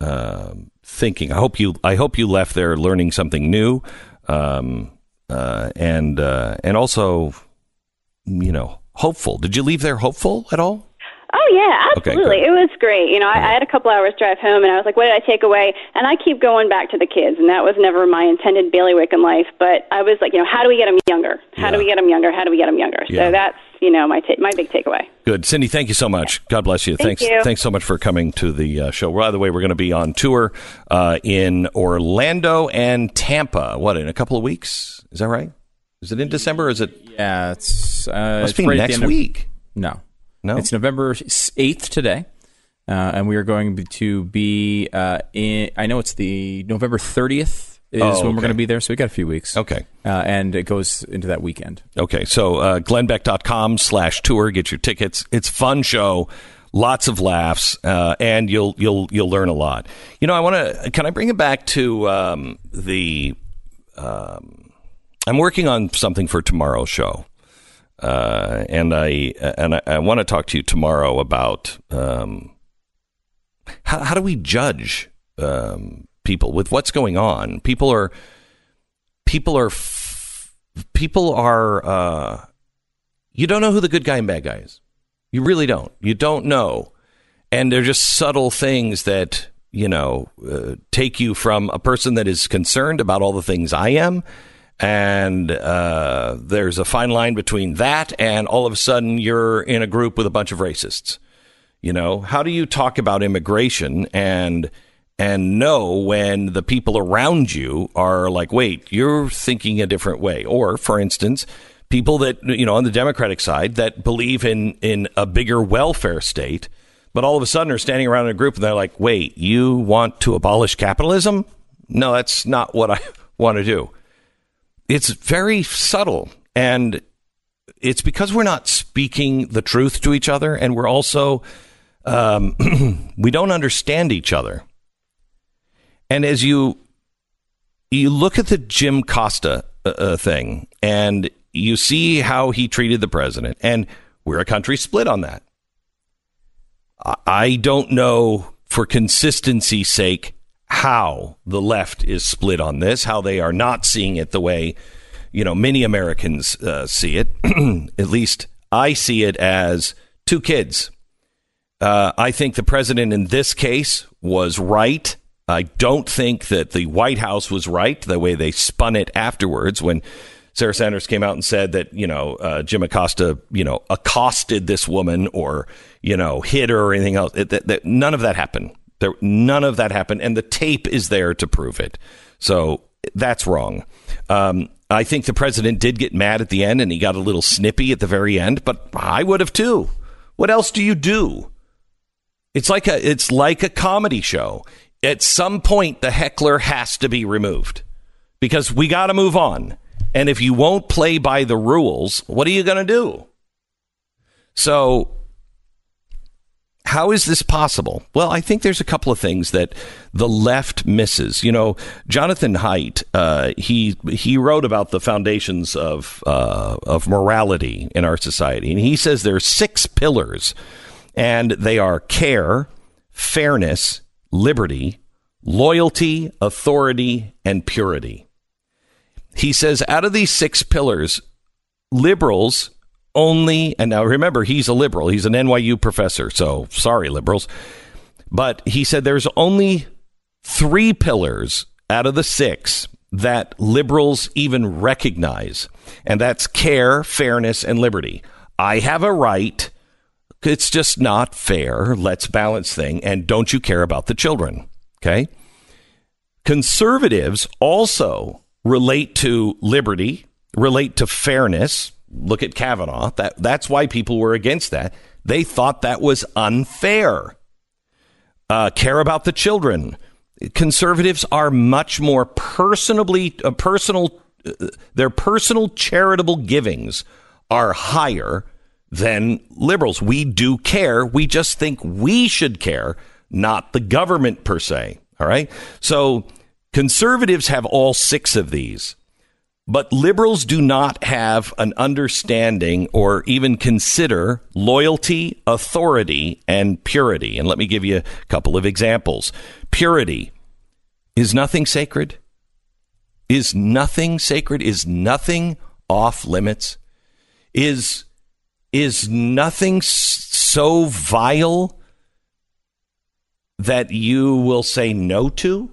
uh, thinking. I hope you I hope you left there learning something new, um, uh, and uh, and also, you know, hopeful. Did you leave there hopeful at all? Oh, yeah, absolutely. Okay, it was great. You know, I, I had a couple hours drive home, and I was like, what did I take away? And I keep going back to the kids, and that was never my intended bailiwick in life. But I was like, you know, how do we get them younger? How yeah. do we get them younger? How do we get them younger? Yeah. So that's, you know, my ta- my big takeaway. Good. Cindy, thank you so much. God bless you. Thank Thanks you. Thanks so much for coming to the uh, show. By the way, we're going to be on tour uh, in Orlando and Tampa. What, in a couple of weeks? Is that right? Is it in December or is it? Yeah, it's... Uh, must it's be right next of, week. No. No? It's November eighth today, uh, and we are going to be uh, in, I know it's the November thirtieth is oh, when okay. we're going to be there, so we got a few weeks. Okay. Uh, and it goes into that weekend. Okay, so uh, glennbeck.com slash tour, get your tickets. It's a fun show, lots of laughs, uh, and you'll you'll you'll learn a lot. You know, I want to, can I bring it back to um, the, um, I'm working on something for tomorrow's show. Uh, and I and I, I want to talk to you tomorrow about um, how, how do we judge um, people with what's going on? People are people are f- people are uh, you don't know who the good guy and bad guy is. You really don't. You don't know, and they're just subtle things that you know uh, take you from a person that is concerned about all the things I am. And uh, there's a fine line between that and all of a sudden you're in a group with a bunch of racists. You know, how do you talk about immigration and and know when the people around you are like, wait, you're thinking a different way? Or, for instance, people that, you know, on the Democratic side that believe in, in a bigger welfare state, but all of a sudden are standing around in a group and they're like, wait, you want to abolish capitalism? No, that's not what I want to do. It's very subtle, and it's because we're not speaking the truth to each other, and we're also, um, we don't understand each other. And as you you look at the Jim Costa uh, thing, and you see how he treated the president, and we're a country split on that. I don't know, for consistency's sake, how the left is split on this, how they are not seeing it the way, you know, many Americans uh, see it. At least I see it as two kids. Uh, I think the president in this case was right. I don't think that the White House was right, the way they spun it afterwards when Sarah Sanders came out and said that, you know, uh, Jim Acosta, you know, accosted this woman or, you know, hit her or anything else. It, that, that, none of that happened. There, none of that happened, and the tape is there to prove it. So that's wrong. Um, I think the president did get mad at the end, and he got a little snippy at the very end, but I would have too. What else do you do? It's like a it's like a comedy show. At some point, the heckler has to be removed because we got to move on. And if you won't play by the rules, what are you going to do? So how is this possible? Well, I think there's a couple of things that the left misses. You know, Jonathan Haidt, uh, he he wrote about the foundations of uh, of morality in our society, and he says there are six pillars, and they are care, fairness, liberty, loyalty, authority, and purity. He says out of these six pillars, liberals only, and now remember, he's a liberal. He's an N Y U professor, so sorry, liberals. But he said there's only three pillars out of the six that liberals even recognize, and that's care, fairness, and liberty. I have a right. It's just not fair. Let's balance thing. And don't you care about the children? Okay. Conservatives also relate to liberty, relate to fairness. Look at Kavanaugh. That that's why people were against that. They thought that was unfair. Uh, care about the children. Conservatives are much more personably uh, personal. Uh, their personal charitable givings are higher than liberals. We do care. We just think we should care, not the government per se. All right. So conservatives have all six of these. But liberals do not have an understanding or even consider loyalty, authority, and purity. And let me give you a couple of examples. Purity. Is nothing sacred? Is nothing sacred? Is nothing off limits? Is, is nothing s- so vile that you will say no to?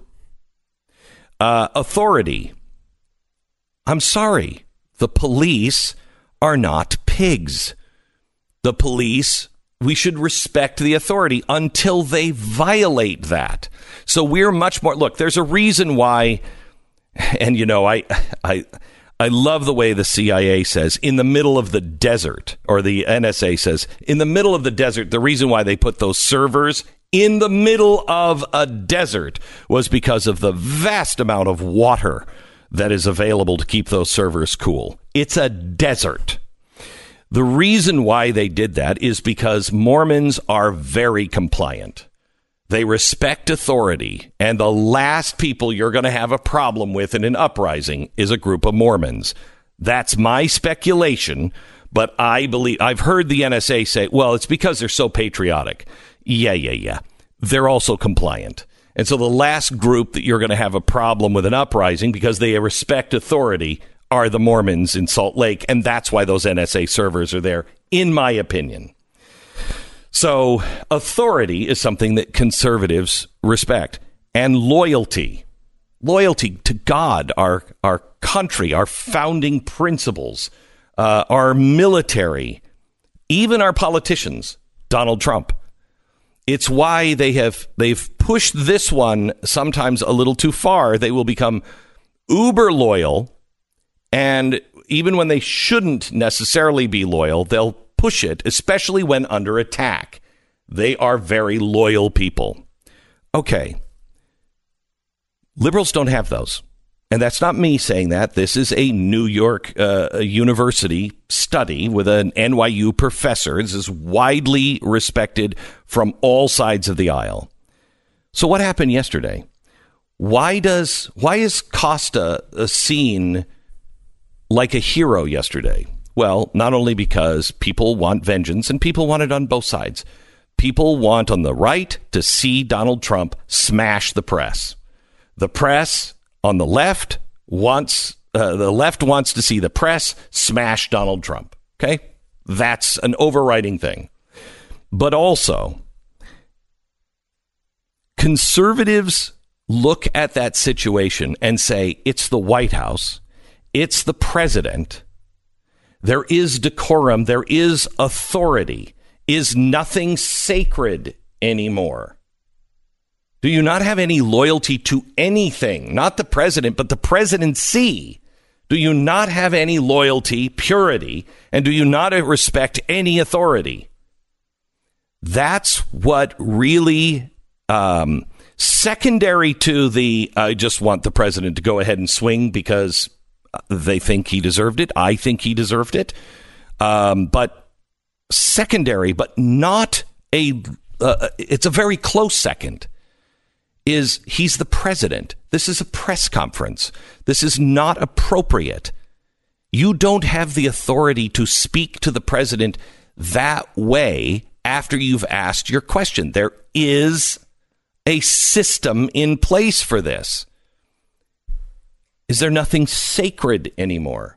Uh, authority. I'm sorry. The police are not pigs. The police, we should respect the authority until they violate that. So we're much more, look, there's a reason why, and you know, I, I, I love the way the C I A says in the middle of the desert, or the N S A says in the middle of the desert. The reason why they put those servers in the middle of a desert was because of the vast amount of water that is available to keep those servers cool. It's a desert. The reason why they did that is because Mormons are very compliant. They respect authority, and the last people you're going to have a problem with in an uprising is a group of Mormons. That's my speculation, but I believe I've heard the N S A say, well, it's because they're so patriotic. Yeah, yeah, yeah. They're also compliant. And so the last group that you're going to have a problem with an uprising because they respect authority are the Mormons in Salt Lake. And that's why those N S A servers are there, in my opinion. So authority is something that conservatives respect. And loyalty. Loyalty to God, our, our country, our founding principles, uh, our military, even our politicians, Donald Trump. It's why they have they've pushed this one sometimes a little too far. They will become uber loyal, and even when they shouldn't necessarily be loyal, they'll push it, especially when under attack. They are very loyal people. Okay. Liberals don't have those. And that's not me saying that. This is a New York uh, University study with an N Y U professor. This is widely respected from all sides of the aisle. So what happened yesterday? Why does why is Costa uh, seen like a hero yesterday? Well, not only because people want vengeance, and people want it on both sides. People want on the right to see Donald Trump smash the press. The press on the left wants uh, the left wants to see the press smash Donald Trump. Okay, that's an overriding thing. But also, conservatives look at that situation and say it's the White House, it's the president. There is decorum. There is authority. Is nothing sacred anymore? Do you not have any loyalty to anything? Not the president, but the presidency. Do you not have any loyalty, purity, and do you not respect any authority? That's what really, um, secondary to the, I just want the president to go ahead and swing because they think he deserved it. I think he deserved it. Um, but secondary, but not a, uh, it's a very close second. Is he's the president. This is a press conference. This is not appropriate. You don't have the authority to speak to the president that way after you've asked your question. There is a system in place for this. Is there nothing sacred anymore?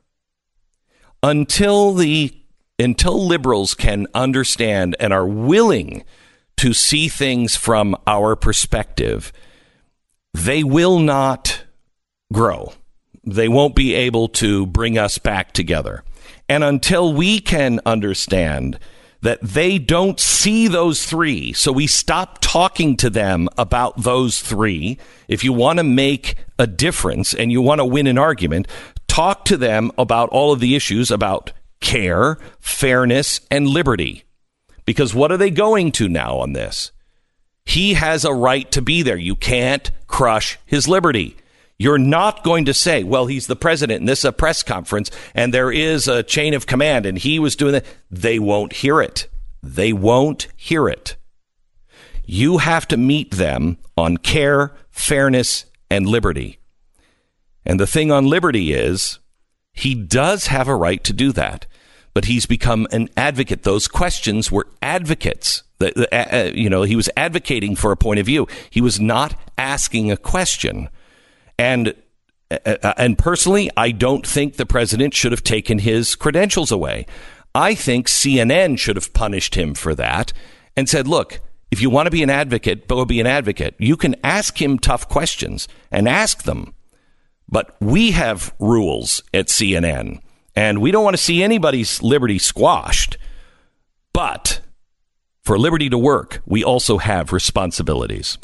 Until the until liberals can understand and are willing to see things from our perspective, they will not grow. They won't be able to bring us back together. And until we can understand that they don't see those three, so we stop talking to them about those three. If you want to make a difference and you want to win an argument, talk to them about all of the issues about care, fairness, and liberty. Because what are they going to now on this? He has a right to be there. You can't crush his liberty. You're not going to say, well, he's the president and this is a press conference and there is a chain of command and he was doing that. They won't hear it. They won't hear it. You have to meet them on care, fairness, and liberty. And the thing on liberty is He does have a right to do that, but he's become an advocate. Those questions were advocates. The, the, uh, you know, he was advocating for a point of view. He was not asking a question. And uh, and personally, I don't think the president should have taken his credentials away. I think C N N should have punished him for that and said, look, if you want to be an advocate, go be an advocate. You can ask him tough questions and ask them. But we have rules at C N N, and we don't want to see anybody's liberty squashed. But for liberty to work, we also have responsibilities.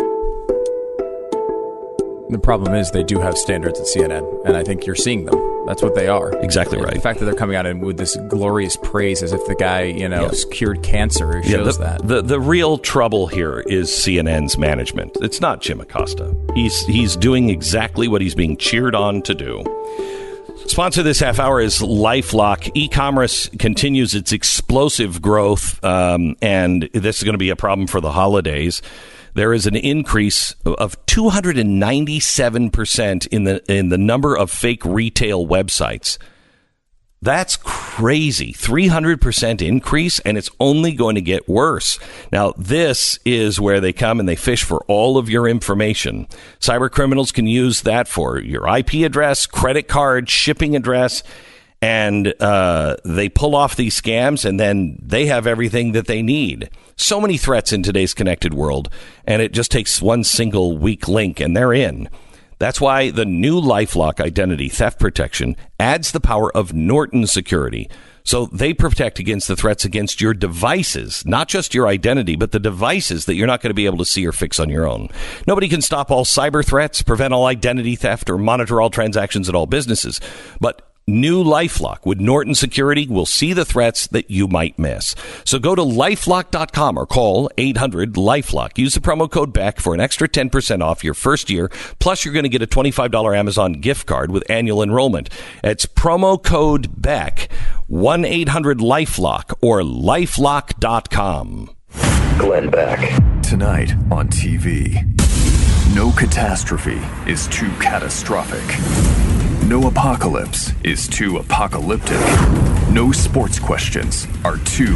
The problem is they do have standards at C N N, and I think you're seeing them. That's what they are. Exactly and right. The fact that they're coming out and with this glorious praise as if the guy, you know, yeah. cured cancer shows yeah, the, that. The, the real trouble here is C N N's management. It's not Jim Acosta. He's, he's doing exactly what he's being cheered on to do. Sponsor this half hour is LifeLock. E-commerce continues its explosive growth, um, and this is going to be a problem for the holidays. There is an increase of two hundred ninety-seven percent in the in the number of fake retail websites. That's crazy. three hundred percent increase, and it's only going to get worse. Now, this is where they come and they fish for all of your information. Cyber criminals can use that for your I P address, credit card, shipping address, and uh, they pull off these scams, and then they have everything that they need. So many threats in today's connected world, and it just takes one single weak link, and they're in. That's why the new LifeLock Identity Theft Protection adds the power of Norton Security. So they protect against the threats against your devices, not just your identity, but the devices that you're not going to be able to see or fix on your own. Nobody can stop all cyber threats, prevent all identity theft, or monitor all transactions at all businesses. But new LifeLock with Norton Security will see the threats that you might miss. So go to lifelock dot com or call eight hundred LifeLock. Use the promo code BECK for an extra ten percent off your first year. Plus, you're going to get a twenty-five dollars Amazon gift card with annual enrollment. It's promo code BECK, one eight hundred LifeLock or lifelock dot com. Glenn Beck. Tonight on T V. No catastrophe is too catastrophic. No apocalypse is too apocalyptic. No sports questions are too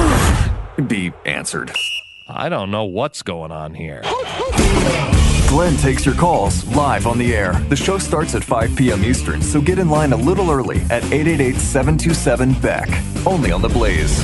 be answered. I don't know what's going on here. Glenn takes your calls live on the air. The show starts at five p.m. Eastern, so get in line a little early at eight eight eight, seven two seven, B E C K. Only on The Blaze.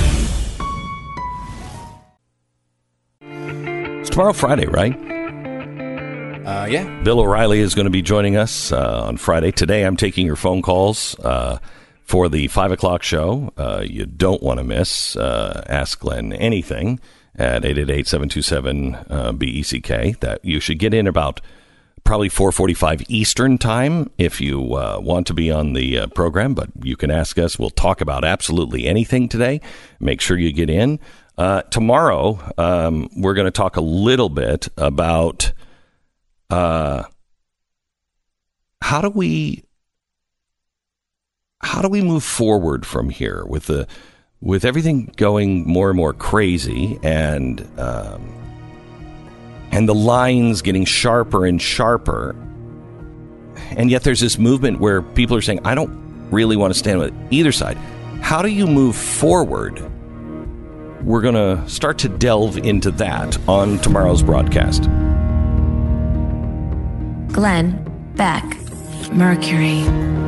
It's tomorrow Friday, right? Uh, yeah. Bill O'Reilly is going to be joining us uh, on Friday. Today, I'm taking your phone calls uh, for the five o'clock show. Uh, you don't want to miss uh, Ask Glenn Anything at eight eight eight, seven two seven, B E C K. That you should get in about probably four forty-five Eastern time if you uh, want to be on the uh, program. But you can ask us. We'll talk about absolutely anything today. Make sure you get in. Uh, tomorrow, um, we're going to talk a little bit about... Uh, how do we how do we move forward from here with the with everything going more and more crazy and um, and the lines getting sharper and sharper, and yet there's this movement where people are saying, I don't really want to stand with either side. How do you move forward? We're going to start to delve into that on tomorrow's broadcast. Glenn Beck, Mercury.